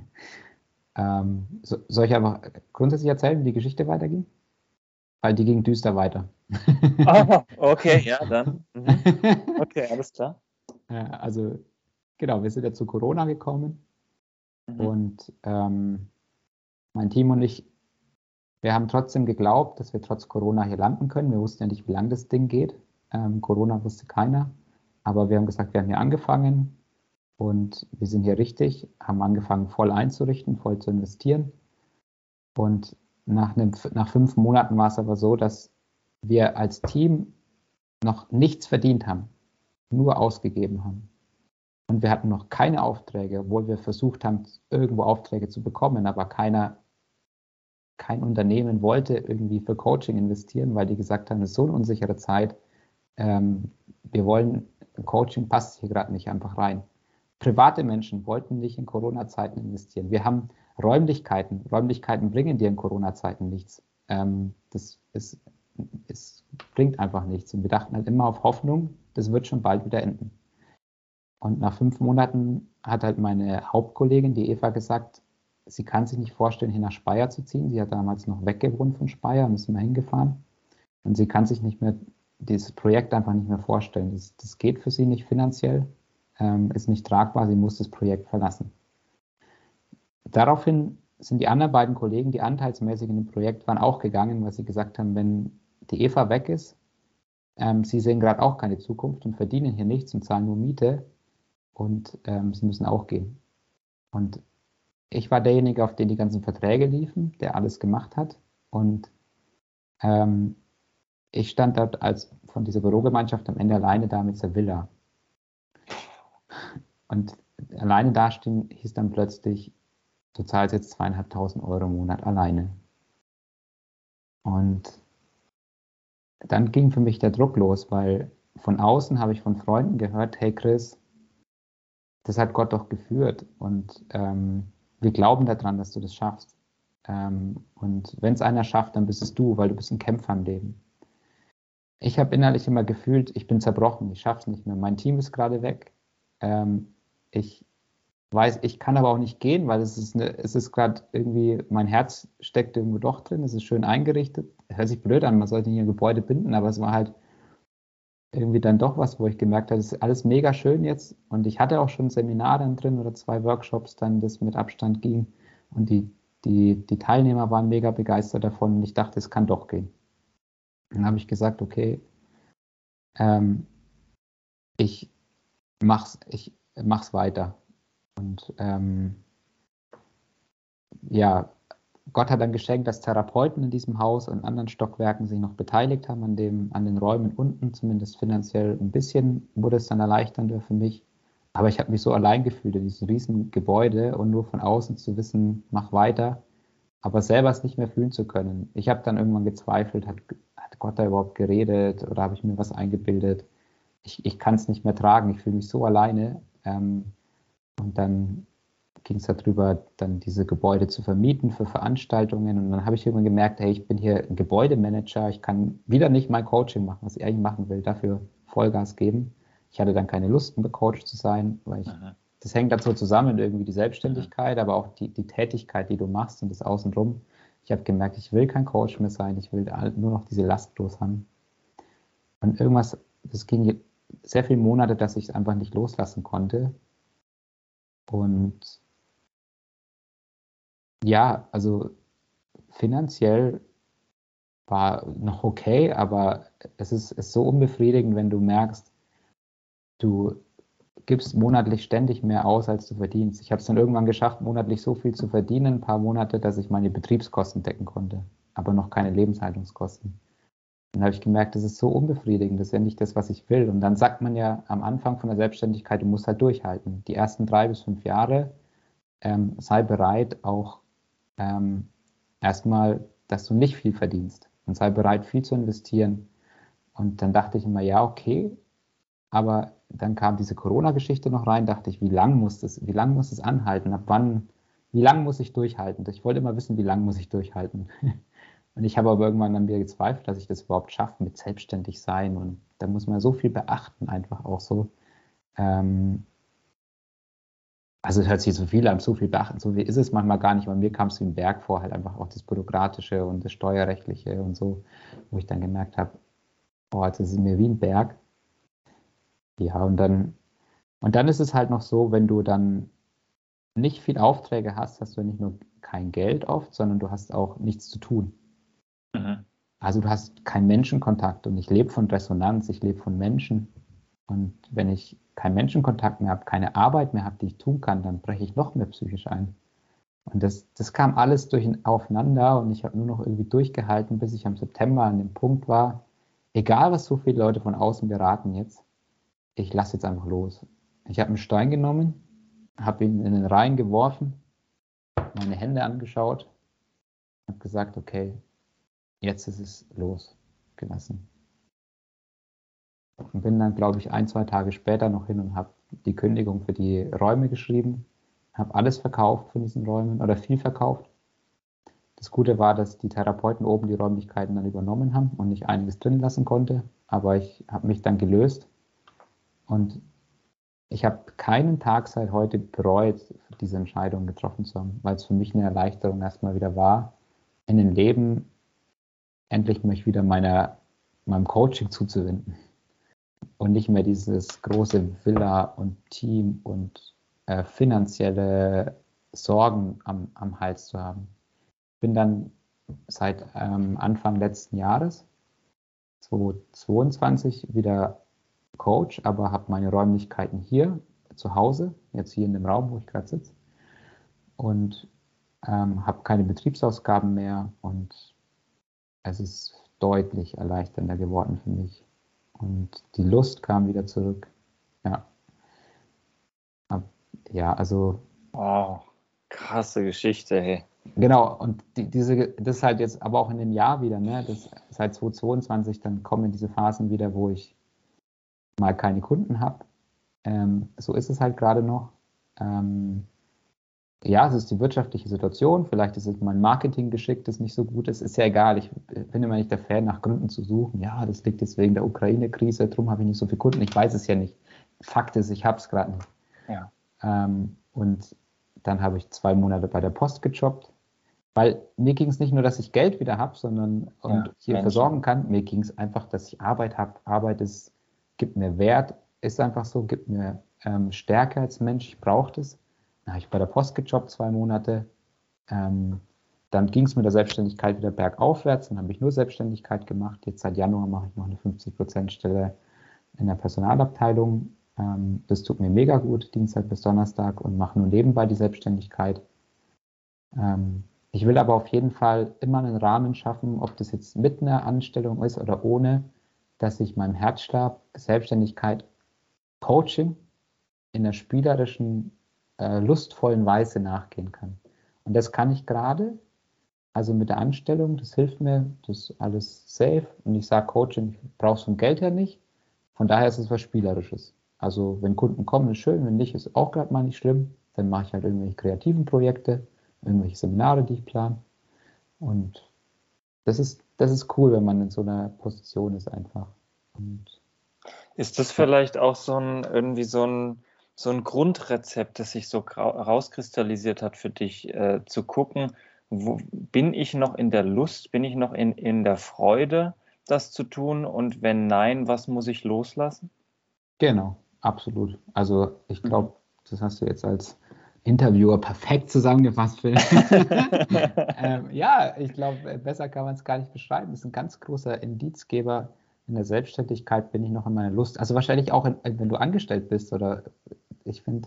ähm, so, soll ich einfach grundsätzlich erzählen, wie die Geschichte weiterging? Weil die ging düster weiter. Oh, okay, ja, dann. Mhm. Okay, alles klar. Ja, also genau, wir sind ja zu Corona gekommen Mhm. und ähm, mein Team und ich, wir haben trotzdem geglaubt, dass wir trotz Corona hier landen können. Wir wussten ja nicht, wie lange das Ding geht. Ähm, Corona wusste keiner. Aber wir haben gesagt, wir haben hier angefangen und wir sind hier richtig, haben angefangen, voll einzurichten, voll zu investieren. Und nach, einem, nach fünf Monaten war es aber so, dass wir als Team noch nichts verdient haben, nur ausgegeben haben. Und wir hatten noch keine Aufträge, obwohl wir versucht haben, irgendwo Aufträge zu bekommen, aber keiner kein Unternehmen wollte irgendwie für Coaching investieren, weil die gesagt haben, es ist so eine unsichere Zeit. Ähm, wir wollen, Coaching passt hier gerade nicht einfach rein. Private Menschen wollten nicht in Corona-Zeiten investieren. Wir haben Räumlichkeiten. Räumlichkeiten bringen dir in Corona-Zeiten nichts. Ähm, das ist, es bringt einfach nichts. Und wir dachten halt immer auf Hoffnung, das wird schon bald wieder enden. Und nach fünf Monaten hat halt meine Hauptkollegin, die Eva, gesagt, sie kann sich nicht vorstellen, hier nach Speyer zu ziehen. Sie hat damals noch weggewohnt von Speyer und ist immer hingefahren. Und sie kann sich nicht mehr, dieses Projekt einfach nicht mehr vorstellen. Das, das geht für sie nicht finanziell, ähm, ist nicht tragbar, sie muss das Projekt verlassen. Daraufhin sind die anderen beiden Kollegen, die anteilsmäßig in dem Projekt waren, auch gegangen, weil sie gesagt haben, wenn die Eva weg ist, ähm, sie sehen gerade auch keine Zukunft und verdienen hier nichts und zahlen nur Miete und ähm, sie müssen auch gehen. Und ich war derjenige, auf den die ganzen Verträge liefen, der alles gemacht hat. Und ähm, ich stand dort als von dieser Bürogemeinschaft am Ende alleine da mit der Villa. Und alleine dastehen hieß dann plötzlich, du zahlst jetzt zweieinhalbtausend Euro im Monat alleine. Und dann ging für mich der Druck los, weil von außen habe ich von Freunden gehört, hey Chris, das hat Gott doch geführt und ähm, wir glauben daran, dass du das schaffst. Ähm, und wenn es einer schafft, dann bist es du, weil du bist ein Kämpfer im Leben. Ich habe innerlich immer gefühlt, ich bin zerbrochen, ich schaffe es nicht mehr. Mein Team ist gerade weg. Ähm, ich weiß, ich kann aber auch nicht gehen, weil es ist, eine, es ist gerade irgendwie, mein Herz steckt irgendwo doch drin, es ist schön eingerichtet. Hört sich blöd an, man sollte nicht ein Gebäude binden, aber es war halt irgendwie dann doch was, wo ich gemerkt habe, das ist alles mega schön jetzt. Und ich hatte auch schon Seminare drin oder zwei Workshops dann, das mit Abstand ging. Und die, die, die Teilnehmer waren mega begeistert davon und ich dachte, es kann doch gehen. Dann habe ich gesagt, okay, ähm, ich mach's, ich mach's weiter. Und ähm, ja, Gott hat dann geschenkt, dass Therapeuten in diesem Haus und anderen Stockwerken sich noch beteiligt haben an dem, an den Räumen unten, zumindest finanziell ein bisschen wurde es dann erleichternder für mich. Aber ich habe mich so allein gefühlt in diesem riesen Gebäude und nur von außen zu wissen, mach weiter, aber selber es nicht mehr fühlen zu können. Ich habe dann irgendwann gezweifelt, hat, hat Gott da überhaupt geredet oder habe ich mir was eingebildet? Ich, ich kann es nicht mehr tragen, ich fühle mich so alleine. Ähm, und dann ging es darüber, dann diese Gebäude zu vermieten für Veranstaltungen. Und dann habe ich irgendwann gemerkt, hey, ich bin hier ein Gebäudemanager, ich kann wieder nicht mein Coaching machen, was ich eigentlich machen will, dafür Vollgas geben. Ich hatte dann keine Lust mehr, Coach zu sein, weil ich, Mhm. das hängt dazu zusammen, irgendwie die Mhm. Selbstständigkeit, aber auch die, die Tätigkeit, die du machst und das Außenrum. Ich habe gemerkt, ich will kein Coach mehr sein, ich will nur noch diese Last los haben. Und irgendwas, das ging sehr viele Monate, dass ich es einfach nicht loslassen konnte. Und ja, also finanziell war noch okay, aber es ist, ist so unbefriedigend, wenn du merkst, du gibst monatlich ständig mehr aus, als du verdienst. Ich habe es dann irgendwann geschafft, monatlich so viel zu verdienen, ein paar Monate, dass ich meine Betriebskosten decken konnte, aber noch keine Lebenshaltungskosten. Dann habe ich gemerkt, das ist so unbefriedigend, das ist ja nicht das, was ich will. Und dann sagt man ja am Anfang von der Selbstständigkeit, du musst halt durchhalten. Die ersten drei bis fünf Jahre ähm, sei bereit, auch ähm, erstmal, dass du nicht viel verdienst und sei bereit, viel zu investieren. Und dann dachte ich immer, ja, okay, aber dann kam diese Corona-Geschichte noch rein, dachte ich, wie lang muss das, wie lang muss es anhalten? Ab wann, wie lang muss ich durchhalten? Ich wollte immer wissen, wie lang muss ich durchhalten? Und ich habe aber irgendwann an mir gezweifelt, dass ich das überhaupt schaffe mit selbstständig sein. Und da muss man so viel beachten, einfach auch so. Ähm, Also es hört sich so viel an, so viel beachten, so viel ist es manchmal gar nicht. Bei mir kam es wie ein Berg vor, halt einfach auch das Bürokratische und das Steuerrechtliche und so, wo ich dann gemerkt habe, oh, das ist mir wie ein Berg. Ja, und dann, und dann ist es halt noch so, wenn du dann nicht viel Aufträge hast, hast du nicht nur kein Geld oft, sondern du hast auch nichts zu tun. Mhm. Also du hast keinen Menschenkontakt und ich lebe von Resonanz, ich lebe von Menschen. Und wenn ich keinen Menschenkontakt mehr habe, keine Arbeit mehr habe, die ich tun kann, dann breche ich noch mehr psychisch ein. Und das, das kam alles durch aufeinander und ich habe nur noch irgendwie durchgehalten, bis ich am September an dem Punkt war, egal was so viele Leute von außen beraten jetzt, ich lasse jetzt einfach los. Ich habe einen Stein genommen, habe ihn in den Rhein geworfen, meine Hände angeschaut, habe gesagt, okay, jetzt ist es losgelassen. Und bin dann, glaube ich, ein, zwei Tage später noch hin und habe die Kündigung für die Räume geschrieben, habe alles verkauft von diesen Räumen oder viel verkauft. Das Gute war, dass die Therapeuten oben die Räumlichkeiten dann übernommen haben und ich einiges drin lassen konnte. Aber ich habe mich dann gelöst und ich habe keinen Tag seit heute bereut, diese Entscheidung getroffen zu haben, weil es für mich eine Erleichterung erstmal wieder war, in dem Leben endlich mich wieder meiner, meinem Coaching zuzuwenden und nicht mehr dieses große Villa und Team und äh, finanzielle Sorgen am, am Hals zu haben. Bin dann seit ähm, Anfang letzten Jahres, zweitausendzweiundzwanzig, wieder Coach, aber habe meine Räumlichkeiten hier zu Hause, jetzt hier in dem Raum, wo ich gerade sitze, und ähm, habe keine Betriebsausgaben mehr und es ist deutlich erleichternder geworden für mich. Und die Lust kam wieder zurück. Ja, Ab, ja also Wow, Krasse Geschichte, hey. Genau, und die, diese, das ist halt jetzt aber auch in dem Jahr wieder, ne? Das, seit zweitausendzweiundzwanzig, dann kommen diese Phasen wieder, wo ich mal keine Kunden habe. Ähm, so ist es halt gerade noch. Ähm, ja, es ist die wirtschaftliche Situation, vielleicht ist es mein Marketinggeschick, das nicht so gut ist, ist ja egal. Ich bin immer nicht der Fan, nach Gründen zu suchen. Ja, das liegt jetzt wegen der Ukraine-Krise, darum habe ich nicht so viele Kunden. Ich weiß es ja nicht. Fakt ist, ich habe es gerade nicht. Ja. Ähm, und dann habe ich zwei Monate bei der Post gejobbt, weil mir ging es nicht nur, dass ich Geld wieder habe, sondern und Ja, hier Menschen. versorgen kann. Mir ging es einfach, dass ich Arbeit habe. Arbeit ist, gibt mir Wert, ist einfach so, gibt mir ähm, Stärke als Mensch. Ich brauche das. Dann habe ich bei der Post gejobbt, zwei Monate. Ähm, dann ging es mit der Selbstständigkeit wieder bergaufwärts. Dann habe ich nur Selbstständigkeit gemacht. Jetzt seit Januar mache ich noch eine fünfzig Prozent Stelle in der Personalabteilung. Ähm, das tut mir mega gut, Dienstag bis Donnerstag, und mache nur nebenbei die Selbstständigkeit. Ähm, ich will aber auf jeden Fall immer einen Rahmen schaffen, ob das jetzt mit einer Anstellung ist oder ohne, dass ich meinem Herzschlag, Selbstständigkeit, Coaching in der spielerischen, äh, lustvollen Weise nachgehen kann. Und das kann ich gerade, also mit der Anstellung, das hilft mir, das ist alles safe. Und ich sage, Coaching brauchst du vom Geld her nicht. Von daher ist es was Spielerisches. Also wenn Kunden kommen, ist schön, wenn nicht, ist auch gerade mal nicht schlimm. Dann mache ich halt irgendwelche kreativen Projekte, irgendwelche Seminare, die ich plane. Und das ist, das ist cool, wenn man in so einer Position ist einfach. Und Ist das ja, vielleicht auch so ein irgendwie so ein so ein Grundrezept, das sich so grau- rauskristallisiert hat für dich, äh, zu gucken, wo bin ich noch in der Lust, bin ich noch in, in der Freude, das zu tun? Und wenn nein, was muss ich loslassen? genau, absolut. Also ich Mhm. glaube, das hast du jetzt als Interviewer perfekt zusammengefasst, Phil. ähm, ja, ich glaube, besser kann man es gar nicht beschreiben. Das ist ein ganz großer Indizgeber. In der Selbstständigkeit bin ich noch in meiner Lust. Also wahrscheinlich auch, in, wenn du angestellt bist, oder ich finde,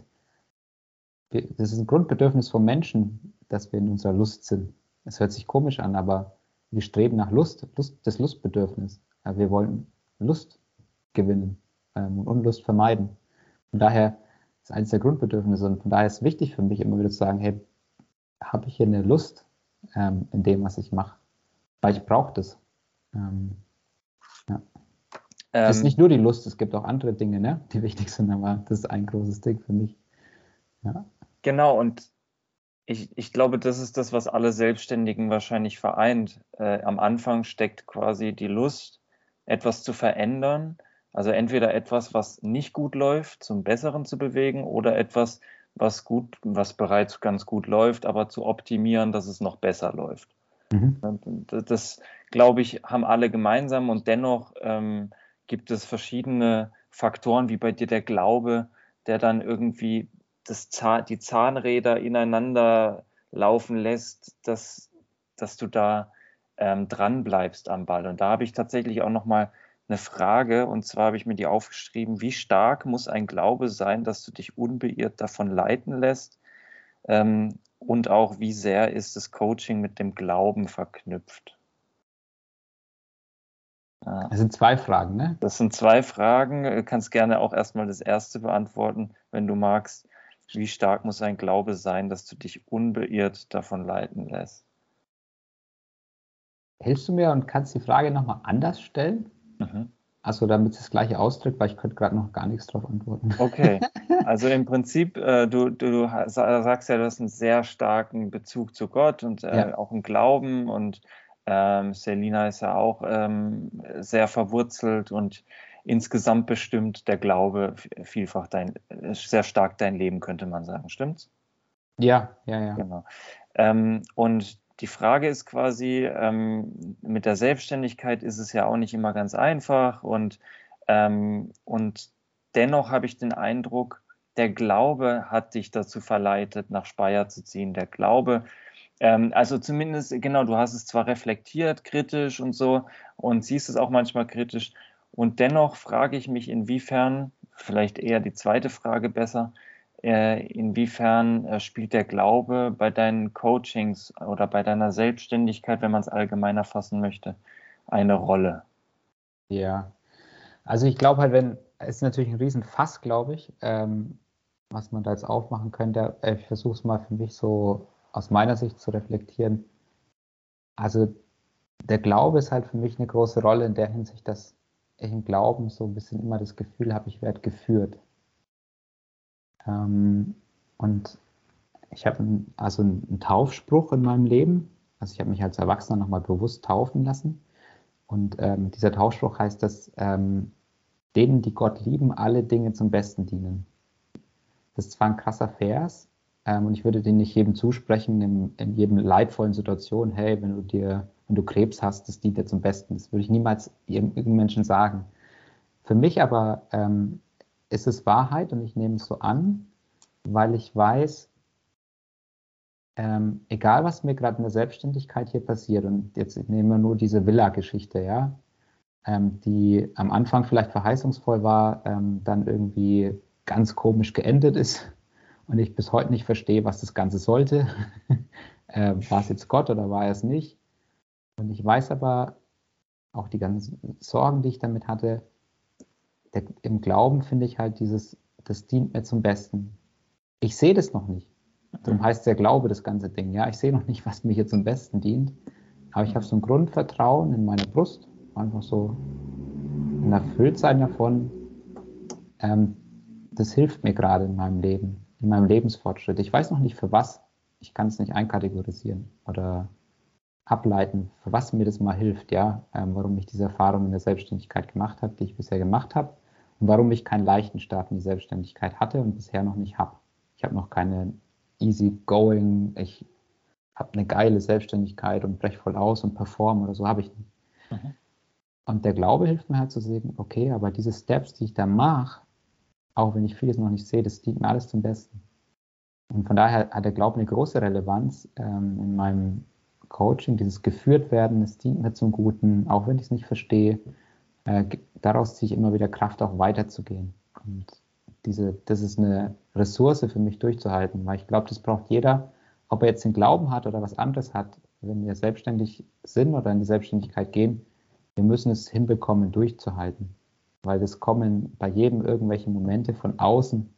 das ist ein Grundbedürfnis von Menschen, dass wir in unserer Lust sind. Es hört sich komisch an, aber wir streben nach Lust, Lust das Lustbedürfnis. Ja, wir wollen Lust gewinnen ähm, und Unlust vermeiden. Von daher ist eines der Grundbedürfnisse, und von daher ist es wichtig für mich, immer wieder zu sagen, hey, habe ich hier eine Lust ähm, in dem, was ich mache? Weil ich brauche das. Ähm, ja. Es ist Ähm, nicht nur die Lust, es gibt auch andere Dinge, ne, die wichtig sind, aber das ist ein großes Ding für mich. Ja. genau, und ich, ich glaube, das ist das, was alle Selbstständigen wahrscheinlich vereint. Äh, am Anfang steckt quasi die Lust, etwas zu verändern. Also entweder etwas, was nicht gut läuft, zum Besseren zu bewegen, oder etwas, was gut, was bereits ganz gut läuft, aber zu optimieren, dass es noch besser läuft. Mhm. Und das, das, glaube ich, haben alle gemeinsam, und dennoch ähm, gibt es verschiedene Faktoren, wie bei dir der Glaube, der dann irgendwie das Zahn, die Zahnräder ineinander laufen lässt, dass, dass du da ähm, dran bleibst am Ball. Und da habe ich tatsächlich auch noch mal eine Frage, und zwar habe ich mir die aufgeschrieben: Wie stark muss ein Glaube sein, dass du dich unbeirrt davon leiten lässt? Ähm, und auch, wie sehr ist das Coaching mit dem Glauben verknüpft? Ja, Es sind zwei Fragen, ne? das sind zwei Fragen. Du kannst gerne auch erstmal das erste beantworten, wenn du magst. Wie stark muss ein Glaube sein, dass du dich unbeirrt davon leiten lässt? Hilfst du mir und kannst die Frage nochmal anders stellen? Mhm. Also damit es das gleiche ausdrückt, weil ich könnte gerade noch gar nichts drauf antworten. Okay, also im Prinzip, äh, du, du ha- sa- sagst ja, du hast einen sehr starken Bezug zu Gott und äh, Ja. auch einen Glauben, und ähm, Selina ist ja auch ähm, sehr verwurzelt, und insgesamt bestimmt der Glaube v- vielfach dein, äh, sehr stark dein Leben, könnte man sagen. Stimmt's? Ja, ja, ja. Genau. Ähm, und die Frage ist quasi, ähm, mit der Selbstständigkeit ist es ja auch nicht immer ganz einfach, und, ähm, und dennoch habe ich den Eindruck, der Glaube hat dich dazu verleitet, nach Speyer zu ziehen. Der Glaube, ähm, also zumindest, genau, du hast es zwar reflektiert, kritisch und so, und siehst es auch manchmal kritisch, und dennoch frage ich mich, inwiefern, vielleicht eher die zweite Frage besser, äh, inwiefern äh, spielt der Glaube bei deinen Coachings oder bei deiner Selbstständigkeit, wenn man es allgemeiner fassen möchte, eine Rolle? Ja. Also ich glaube halt, wenn, es ist natürlich ein Riesenfass, glaube ich. Ähm, was man da jetzt aufmachen könnte. Ich versuche es mal für mich so aus meiner Sicht zu reflektieren. Also der Glaube ist halt für mich eine große Rolle in der Hinsicht, dass ich im Glauben so ein bisschen immer das Gefühl habe, ich werde geführt. Ähm, und ich habe einen, also einen Taufspruch in meinem Leben. Also ich habe mich als Erwachsener nochmal bewusst taufen lassen. Und ähm, dieser Taufspruch heißt, dass ähm, denen, die Gott lieben, alle Dinge zum Besten dienen. Das ist zwar ein krasser Vers, ähm, und ich würde den nicht jedem zusprechen, in, in jedem leidvollen Situation, hey, wenn du dir, wenn du Krebs hast, das dient dir zum Besten. Das würde ich niemals irgendeinem Menschen sagen. Für mich aber ähm, ist es Wahrheit und ich nehme es so an, weil ich weiß, ähm, egal was mir gerade in der Selbstständigkeit hier passiert, und jetzt nehmen wir nur diese Villa-Geschichte, ja, ähm, die am Anfang vielleicht verheißungsvoll war, ähm, dann irgendwie ganz komisch geendet ist und ich bis heute nicht verstehe, was das Ganze sollte. äh, war es jetzt Gott oder war er es nicht? Und ich weiß aber auch die ganzen Sorgen, die ich damit hatte, der, im Glauben finde ich halt dieses, das dient mir zum Besten. Ich sehe das noch nicht. Darum heißt der Glaube das ganze Ding. Ja, ich sehe noch nicht, was mir hier zum Besten dient. Aber ich habe so ein Grundvertrauen in meiner Brust, einfach so ein Erfülltsein davon. Ähm, das hilft mir gerade in meinem Leben, in meinem Lebensfortschritt. Ich weiß noch nicht für was. Ich kann es nicht einkategorisieren oder ableiten, für was mir das mal hilft, ja, ähm, warum ich diese Erfahrung in der Selbstständigkeit gemacht habe, die ich bisher gemacht habe und warum ich keinen leichten Start in die Selbstständigkeit hatte und bisher noch nicht habe. Ich habe noch keine easy going, ich habe eine geile Selbstständigkeit und breche voll aus und performe oder so habe ich nicht. Mhm. Und der Glaube hilft mir halt zu sehen, okay, aber diese Steps, die ich da mache, auch wenn ich vieles noch nicht sehe, das dient mir alles zum Besten. Und von daher hat der Glaube eine große Relevanz ähm, in meinem Coaching, dieses geführt werden, es dient mir zum Guten, auch wenn ich es nicht verstehe. Äh, daraus ziehe ich immer wieder Kraft, auch weiterzugehen. Und diese, das ist eine Ressource für mich durchzuhalten, weil ich glaube, das braucht jeder, ob er jetzt den Glauben hat oder was anderes hat, wenn wir selbstständig sind oder in die Selbstständigkeit gehen, wir müssen es hinbekommen, durchzuhalten. Weil es kommen bei jedem irgendwelche Momente von außen,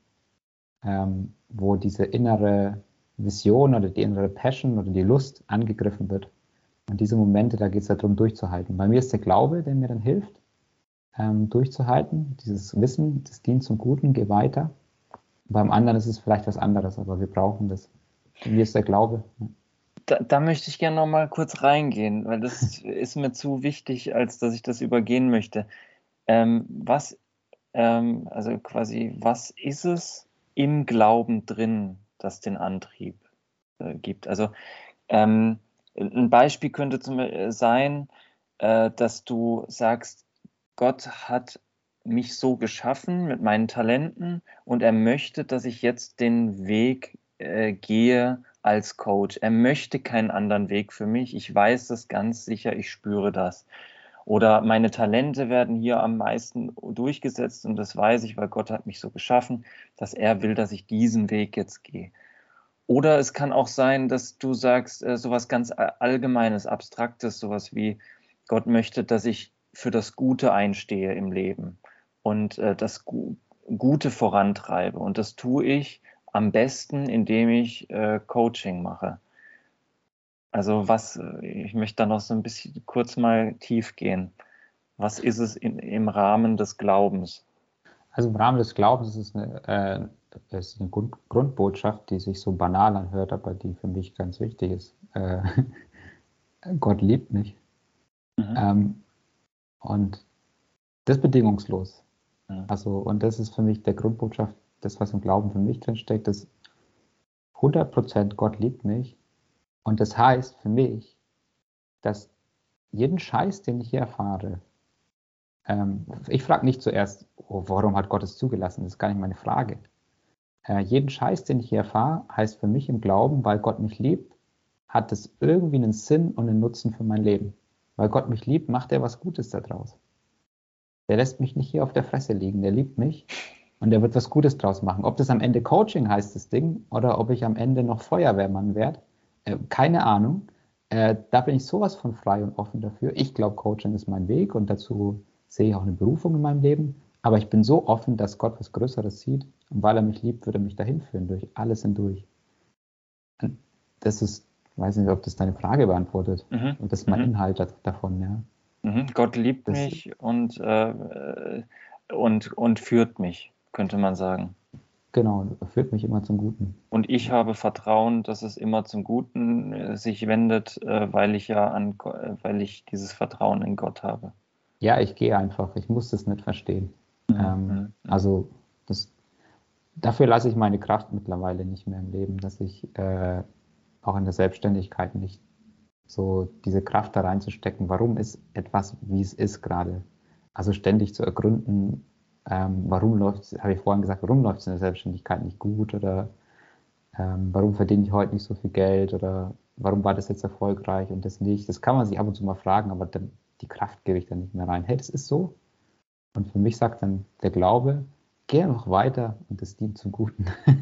ähm, wo diese innere Vision oder die innere Passion oder die Lust angegriffen wird. Und diese Momente, da geht es darum, durchzuhalten. Bei mir ist der Glaube, der mir dann hilft, ähm, durchzuhalten. Dieses Wissen, das dient zum Guten, geh weiter. Beim anderen ist es vielleicht was anderes, aber wir brauchen das. Bei mir ist der Glaube. Da, da möchte ich gerne noch mal kurz reingehen, weil das ist mir zu wichtig, als dass ich das übergehen möchte. Ähm, was, ähm, also quasi, was ist es im Glauben drin, das den Antrieb äh, gibt? Also ähm, ein Beispiel könnte zum Beispiel sein, äh, dass du sagst, Gott hat mich so geschaffen mit meinen Talenten und er möchte, dass ich jetzt den Weg äh, gehe als Coach. Er möchte keinen anderen Weg für mich. Ich weiß das ganz sicher, ich spüre das. Oder meine Talente werden hier am meisten durchgesetzt und das weiß ich, weil Gott hat mich so geschaffen, dass er will, dass ich diesen Weg jetzt gehe. Oder es kann auch sein, dass du sagst, äh, sowas ganz Allgemeines, Abstraktes, sowas wie, Gott möchte, dass ich für das Gute einstehe im Leben und äh, das Gu Gute vorantreibe. Und das tue ich am besten, indem ich äh, Coaching mache. Also was, äh, ich möchte da noch so ein bisschen kurz mal tief gehen. Was ist es in, im Rahmen des Glaubens? Also im Rahmen des Glaubens ist es eine, äh, ist eine Grund, Grundbotschaft, die sich so banal anhört, aber die für mich ganz wichtig ist. Äh, Gott liebt mich. Mhm. Ähm, und das bedingungslos. Mhm. Also, und das ist für mich der Grundbotschaft, das, was im Glauben für mich drinsteckt, ist hundert Prozent Gott liebt mich. Und das heißt für mich, dass jeden Scheiß, den ich hier erfahre, ähm, ich frage nicht zuerst, oh, warum hat Gott es zugelassen? Das ist gar nicht meine Frage. Äh, jeden Scheiß, den ich hier erfahre, heißt für mich im Glauben, weil Gott mich liebt, hat es irgendwie einen Sinn und einen Nutzen für mein Leben. Weil Gott mich liebt, macht er was Gutes daraus. Der lässt mich nicht hier auf der Fresse liegen, der liebt mich und der wird was Gutes draus machen. Ob das am Ende Coaching heißt, das Ding, oder ob ich am Ende noch Feuerwehrmann werde, äh, keine Ahnung. Äh, da bin ich sowas von frei und offen dafür. Ich glaube, Coaching ist mein Weg und dazu sehe ich auch eine Berufung in meinem Leben. Aber ich bin so offen, dass Gott was Größeres sieht. Und weil er mich liebt, würde er mich dahin führen, durch alles hindurch. Und das ist, ich weiß nicht, ob das deine Frage beantwortet. Mhm. Und das ist mein Mhm. Inhalt davon, ja. Mhm. Gott liebt Das, mich und, äh, und, und führt mich, könnte man sagen. genau, führt mich immer zum Guten. Und ich habe Vertrauen, dass es immer zum Guten äh, sich wendet, äh, weil ich ja an, Go- äh, weil ich dieses Vertrauen in Gott habe. Ja, ich gehe einfach. Ich muss das nicht verstehen. Mhm. Ähm, Mhm. Mhm. also das, dafür lasse ich meine Kraft mittlerweile nicht mehr im Leben, dass ich äh, auch in der Selbstständigkeit nicht so diese Kraft da reinzustecken. Warum ist etwas, wie es ist gerade? Also ständig zu ergründen, ähm, warum läuft es, habe ich vorhin gesagt, warum läuft es in der Selbstständigkeit nicht gut oder ähm, warum verdiene ich heute nicht so viel Geld oder warum war das jetzt erfolgreich und das nicht? Das kann man sich ab und zu mal fragen, aber dann die Kraft gebe ich dann nicht mehr rein. Hey, das ist so. Und für mich sagt dann der Glaube, geh noch weiter und das dient zum Guten.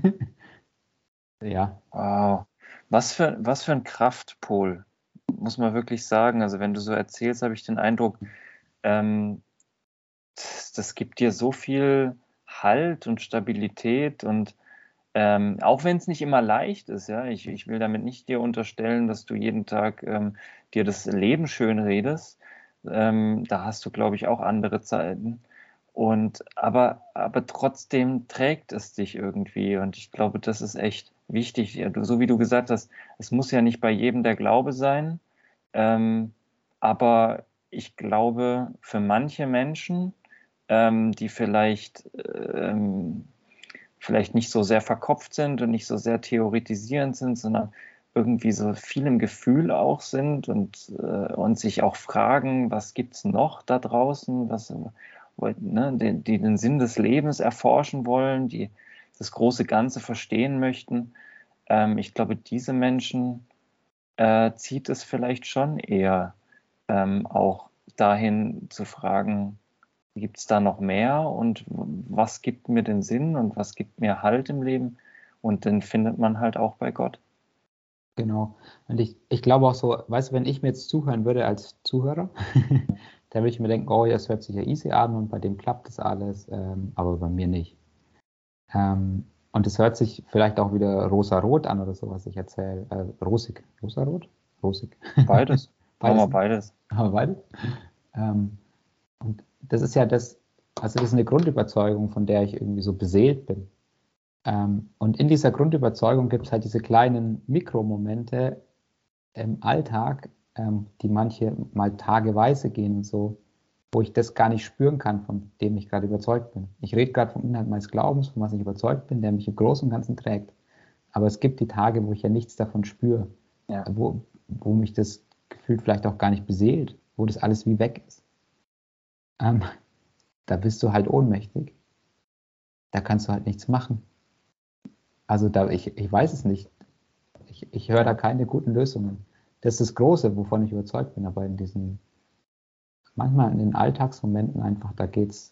Ja, Wow. Was für, was für ein Kraftpol, muss man wirklich sagen. Also wenn du so erzählst, habe ich den Eindruck, ähm, das, das gibt dir so viel Halt und Stabilität und ähm, auch wenn es nicht immer leicht ist, ja, ich, ich will damit nicht dir unterstellen, dass du jeden Tag ähm, dir das Leben schön redest. Ähm, da hast du, glaube ich, auch andere Zeiten. Und aber, aber trotzdem trägt es dich irgendwie. Und ich glaube, das ist echt wichtig. Ja, du, so wie du gesagt hast, es muss ja nicht bei jedem der Glaube sein. Ähm, aber ich glaube, für manche Menschen, ähm, die vielleicht ähm, vielleicht nicht so sehr verkopft sind und nicht so sehr theoretisierend sind, sondern irgendwie so viel im Gefühl auch sind und, äh, und sich auch fragen, was gibt es noch da draußen, was, ne, die, die den Sinn des Lebens erforschen wollen, die das große Ganze verstehen möchten. Ähm, ich glaube, diese Menschen äh, zieht es vielleicht schon eher ähm, auch dahin zu fragen, gibt es da noch mehr und was gibt mir den Sinn und was gibt mir Halt im Leben? Und den findet man halt auch bei Gott. genau. Und ich, ich glaube auch so, weißt du, wenn ich mir jetzt zuhören würde als Zuhörer, dann würde ich mir denken, oh, das hört sich ja easy an und bei dem klappt das alles, ähm, aber bei mir nicht. Ähm, und es hört sich vielleicht auch wieder rosa-rot an oder so, was ich erzähle. Äh, rosig. Rosa-rot? Rosig. Beides. Machen wir Beides, ne? beides. Aber beides. Ähm, und das ist ja das, also das ist eine Grundüberzeugung, von der ich irgendwie so beseelt bin. Ähm, und in dieser Grundüberzeugung gibt es halt diese kleinen Mikromomente im Alltag, ähm, die manche mal tageweise gehen und so, wo ich das gar nicht spüren kann, von dem ich gerade überzeugt bin. Ich rede gerade vom Inhalt meines Glaubens, von was ich überzeugt bin, der mich im Großen und Ganzen trägt. Aber es gibt die Tage, wo ich ja nichts davon spüre, Ja. wo, wo mich das Gefühl vielleicht auch gar nicht beseelt, wo das alles wie weg ist. Ähm, da bist du halt ohnmächtig. Da kannst du halt nichts machen. Also da, ich, ich weiß es nicht. Ich, ich höre da Ja. keine guten Lösungen. Das ist das Große, wovon ich überzeugt bin, aber in diesen, manchmal in den Alltagsmomenten einfach, da geht's,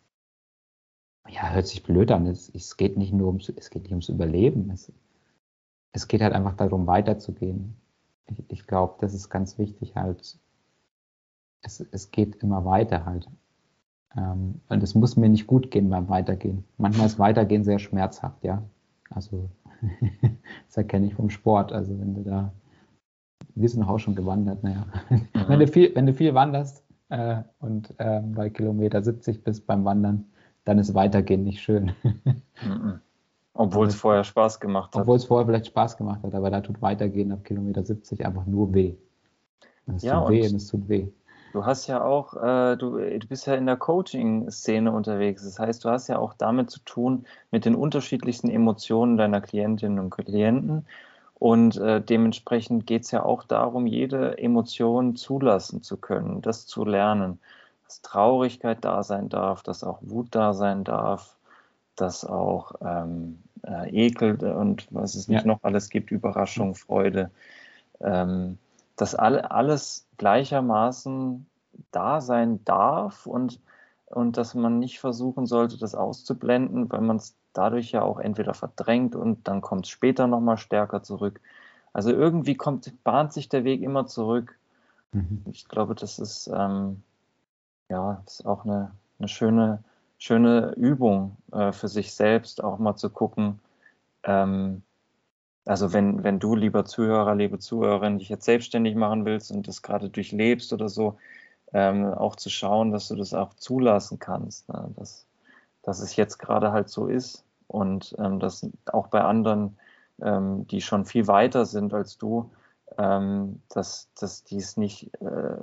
ja, hört sich blöd an. Es, es geht nicht nur ums, es geht nicht ums Überleben. Es, es geht halt einfach darum, weiterzugehen. Ich, ich glaube, das ist ganz wichtig halt. Es, es geht immer weiter halt. Ähm, und es muss mir nicht gut gehen beim Weitergehen. Manchmal ist Weitergehen sehr schmerzhaft, ja. Also, das erkenne ich vom Sport. Also, wenn du da, wir sind auch schon gewandert, naja. Wenn du Mhm. viel, wenn du viel wanderst äh, und äh, bei Kilometer siebzig bist beim Wandern, dann ist Weitergehen nicht schön. Mhm. Obwohl es Aber vorher Spaß gemacht obwohl hat. es vorher vielleicht Spaß gemacht hat, aber da tut Weitergehen ab Kilometer siebzig einfach nur weh. Und es Ja, tut weh und und es tut weh. du hast ja auch, äh, du, du bist ja in der Coaching-Szene unterwegs. Das heißt, du hast ja auch damit zu tun, mit den unterschiedlichsten Emotionen deiner Klientinnen und Klienten. Und äh, dementsprechend geht es ja auch darum, jede Emotion zulassen zu können, das zu lernen, dass Traurigkeit da sein darf, dass auch Wut da sein darf, dass auch ähm, äh, Ekel und was es nicht Ja, noch alles gibt, Überraschung, Freude, ähm, dass alle, alles gleichermaßen da sein darf und, und dass man nicht versuchen sollte, das auszublenden, weil man es dadurch ja auch entweder verdrängt und dann kommt es später nochmal stärker zurück. Also irgendwie kommt, bahnt sich der Weg immer zurück. mhm. Ich glaube, das ist, ähm, ja, das ist auch eine, eine schöne, schöne Übung äh, für sich selbst, auch mal zu gucken, ähm, also wenn, wenn du, lieber Zuhörer, liebe Zuhörerin, dich jetzt selbstständig machen willst und das gerade durchlebst oder so, ähm, auch zu schauen, dass du das auch zulassen kannst, ne? dass, dass es jetzt gerade halt so ist und ähm, dass auch bei anderen, ähm, die schon viel weiter sind als du, ähm, dass, dass die es nicht äh,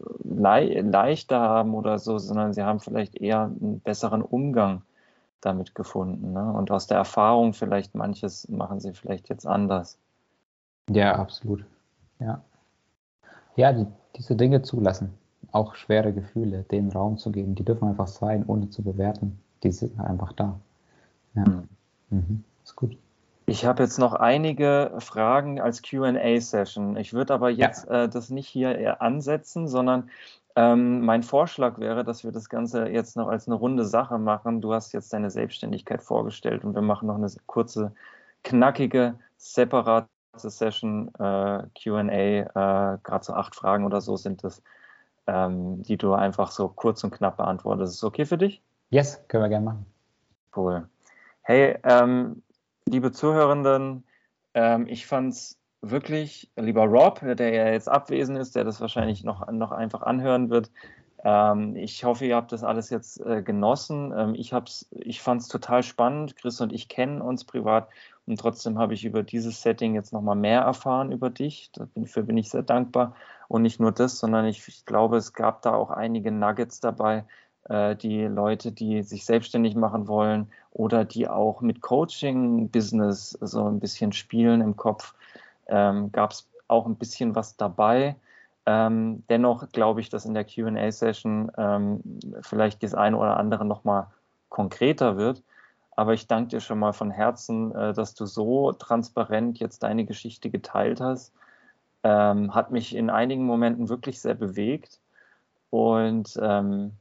lei leichter haben oder so, sondern sie haben vielleicht eher einen besseren Umgang damit gefunden. Ne? Und aus der Erfahrung vielleicht manches machen sie vielleicht jetzt anders. Ja, absolut. Ja, ja die, diese Dinge zulassen, auch schwere Gefühle, denen Raum zu geben, die dürfen einfach sein, ohne zu bewerten. Die sind einfach da. Ja, Hm. mhm. Ist gut. Ich habe jetzt noch einige Fragen als Q and A-Session. Ich würde aber jetzt Ja. äh, das nicht hier eher ansetzen, sondern ähm, mein Vorschlag wäre, dass wir das Ganze jetzt noch als eine runde Sache machen. Du hast jetzt deine Selbstständigkeit vorgestellt und wir machen noch eine kurze, knackige, separate Session, äh, Q and A, äh, gerade so acht Fragen oder so sind es, ähm, die du einfach so kurz und knapp beantwortest. Ist okay für dich? Yes, können wir gerne machen. Cool. Hey, ähm, liebe Zuhörenden, ähm, ich fand es wirklich, lieber Rob, der ja jetzt abwesend ist, der das wahrscheinlich noch, noch einfach anhören wird. Ähm, ich hoffe, ihr habt das alles jetzt äh, genossen. Ähm, ich hab's, ich fand es total spannend. Chris und ich kennen uns privat und trotzdem habe ich über dieses Setting jetzt nochmal mehr erfahren über dich. Dafür bin ich sehr dankbar. Und nicht nur das, sondern ich, ich glaube, es gab da auch einige Nuggets dabei, äh, die Leute, die sich selbstständig machen wollen, oder die auch mit Coaching-Business so ein bisschen spielen im Kopf, ähm, gab es auch ein bisschen was dabei. Ähm, dennoch glaube ich, dass in der Q and A-Session ähm, vielleicht das eine oder andere nochmal konkreter wird. Aber ich danke dir schon mal von Herzen, äh, dass du so transparent jetzt deine Geschichte geteilt hast. Ähm, hat mich in einigen Momenten wirklich sehr bewegt. Und ähm,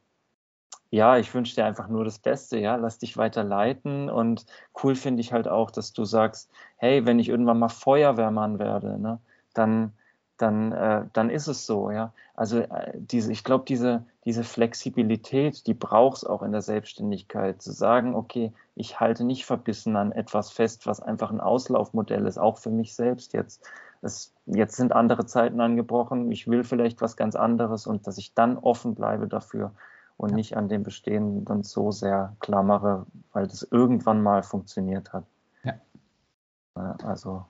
ja, ich wünsche dir einfach nur das Beste, ja. Lass dich weiter leiten. Und cool finde ich halt auch, dass du sagst, hey, wenn ich irgendwann mal Feuerwehrmann werde, ne, dann, dann, äh, dann ist es so, ja. Also äh, diese, ich glaube, diese, diese Flexibilität, die braucht es auch in der Selbstständigkeit, zu sagen, okay, ich halte nicht verbissen an etwas fest, was einfach ein Auslaufmodell ist, auch für mich selbst jetzt. Es, jetzt sind andere Zeiten angebrochen, ich will vielleicht was ganz anderes und dass ich dann offen bleibe dafür und Ja. nicht an dem Bestehenden so sehr klammere, weil das irgendwann mal funktioniert hat. Ja. Also,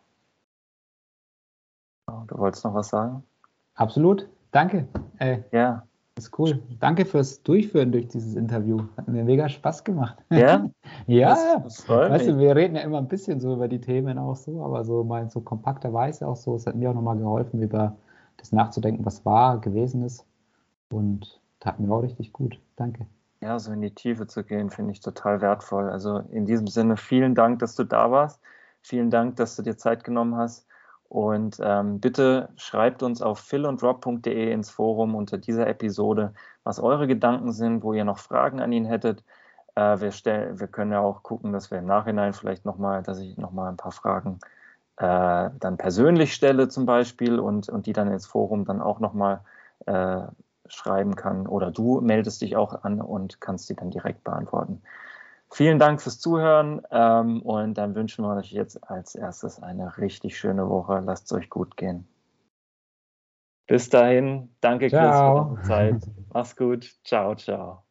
du wolltest noch was sagen? Absolut. Danke. Äh, Ja. ist cool. Danke fürs Durchführen durch dieses Interview. Hat mir mega Spaß gemacht. Ja? Ja, Das, das freut weißt mich. du, wir reden ja immer ein bisschen so über die Themen auch so, aber so mal so kompakterweise auch so. Es hat mir auch nochmal geholfen, über das nachzudenken, was war, gewesen ist. Und tat mir auch richtig gut. Danke. Ja, so in die Tiefe zu gehen, finde ich total wertvoll. Also in diesem Sinne, vielen Dank, dass du da warst. Vielen Dank, dass du dir Zeit genommen hast. Und ähm, bitte schreibt uns auf phil und rob punkt de ins Forum unter dieser Episode, was eure Gedanken sind, wo ihr noch Fragen an ihn hättet. Äh, wir, stell, wir können ja auch gucken, dass wir im Nachhinein vielleicht nochmal, dass ich nochmal ein paar Fragen äh, dann persönlich stelle zum Beispiel und, und die dann ins Forum dann auch nochmal äh, schreiben kann. Oder du meldest dich auch an und kannst die dann direkt beantworten. Vielen Dank fürs Zuhören ähm, und dann wünschen wir euch jetzt als erstes eine richtig schöne Woche. Lasst es euch gut gehen. Bis dahin, danke Chris für Ciao. deine Zeit. Mach's gut. Ciao, ciao.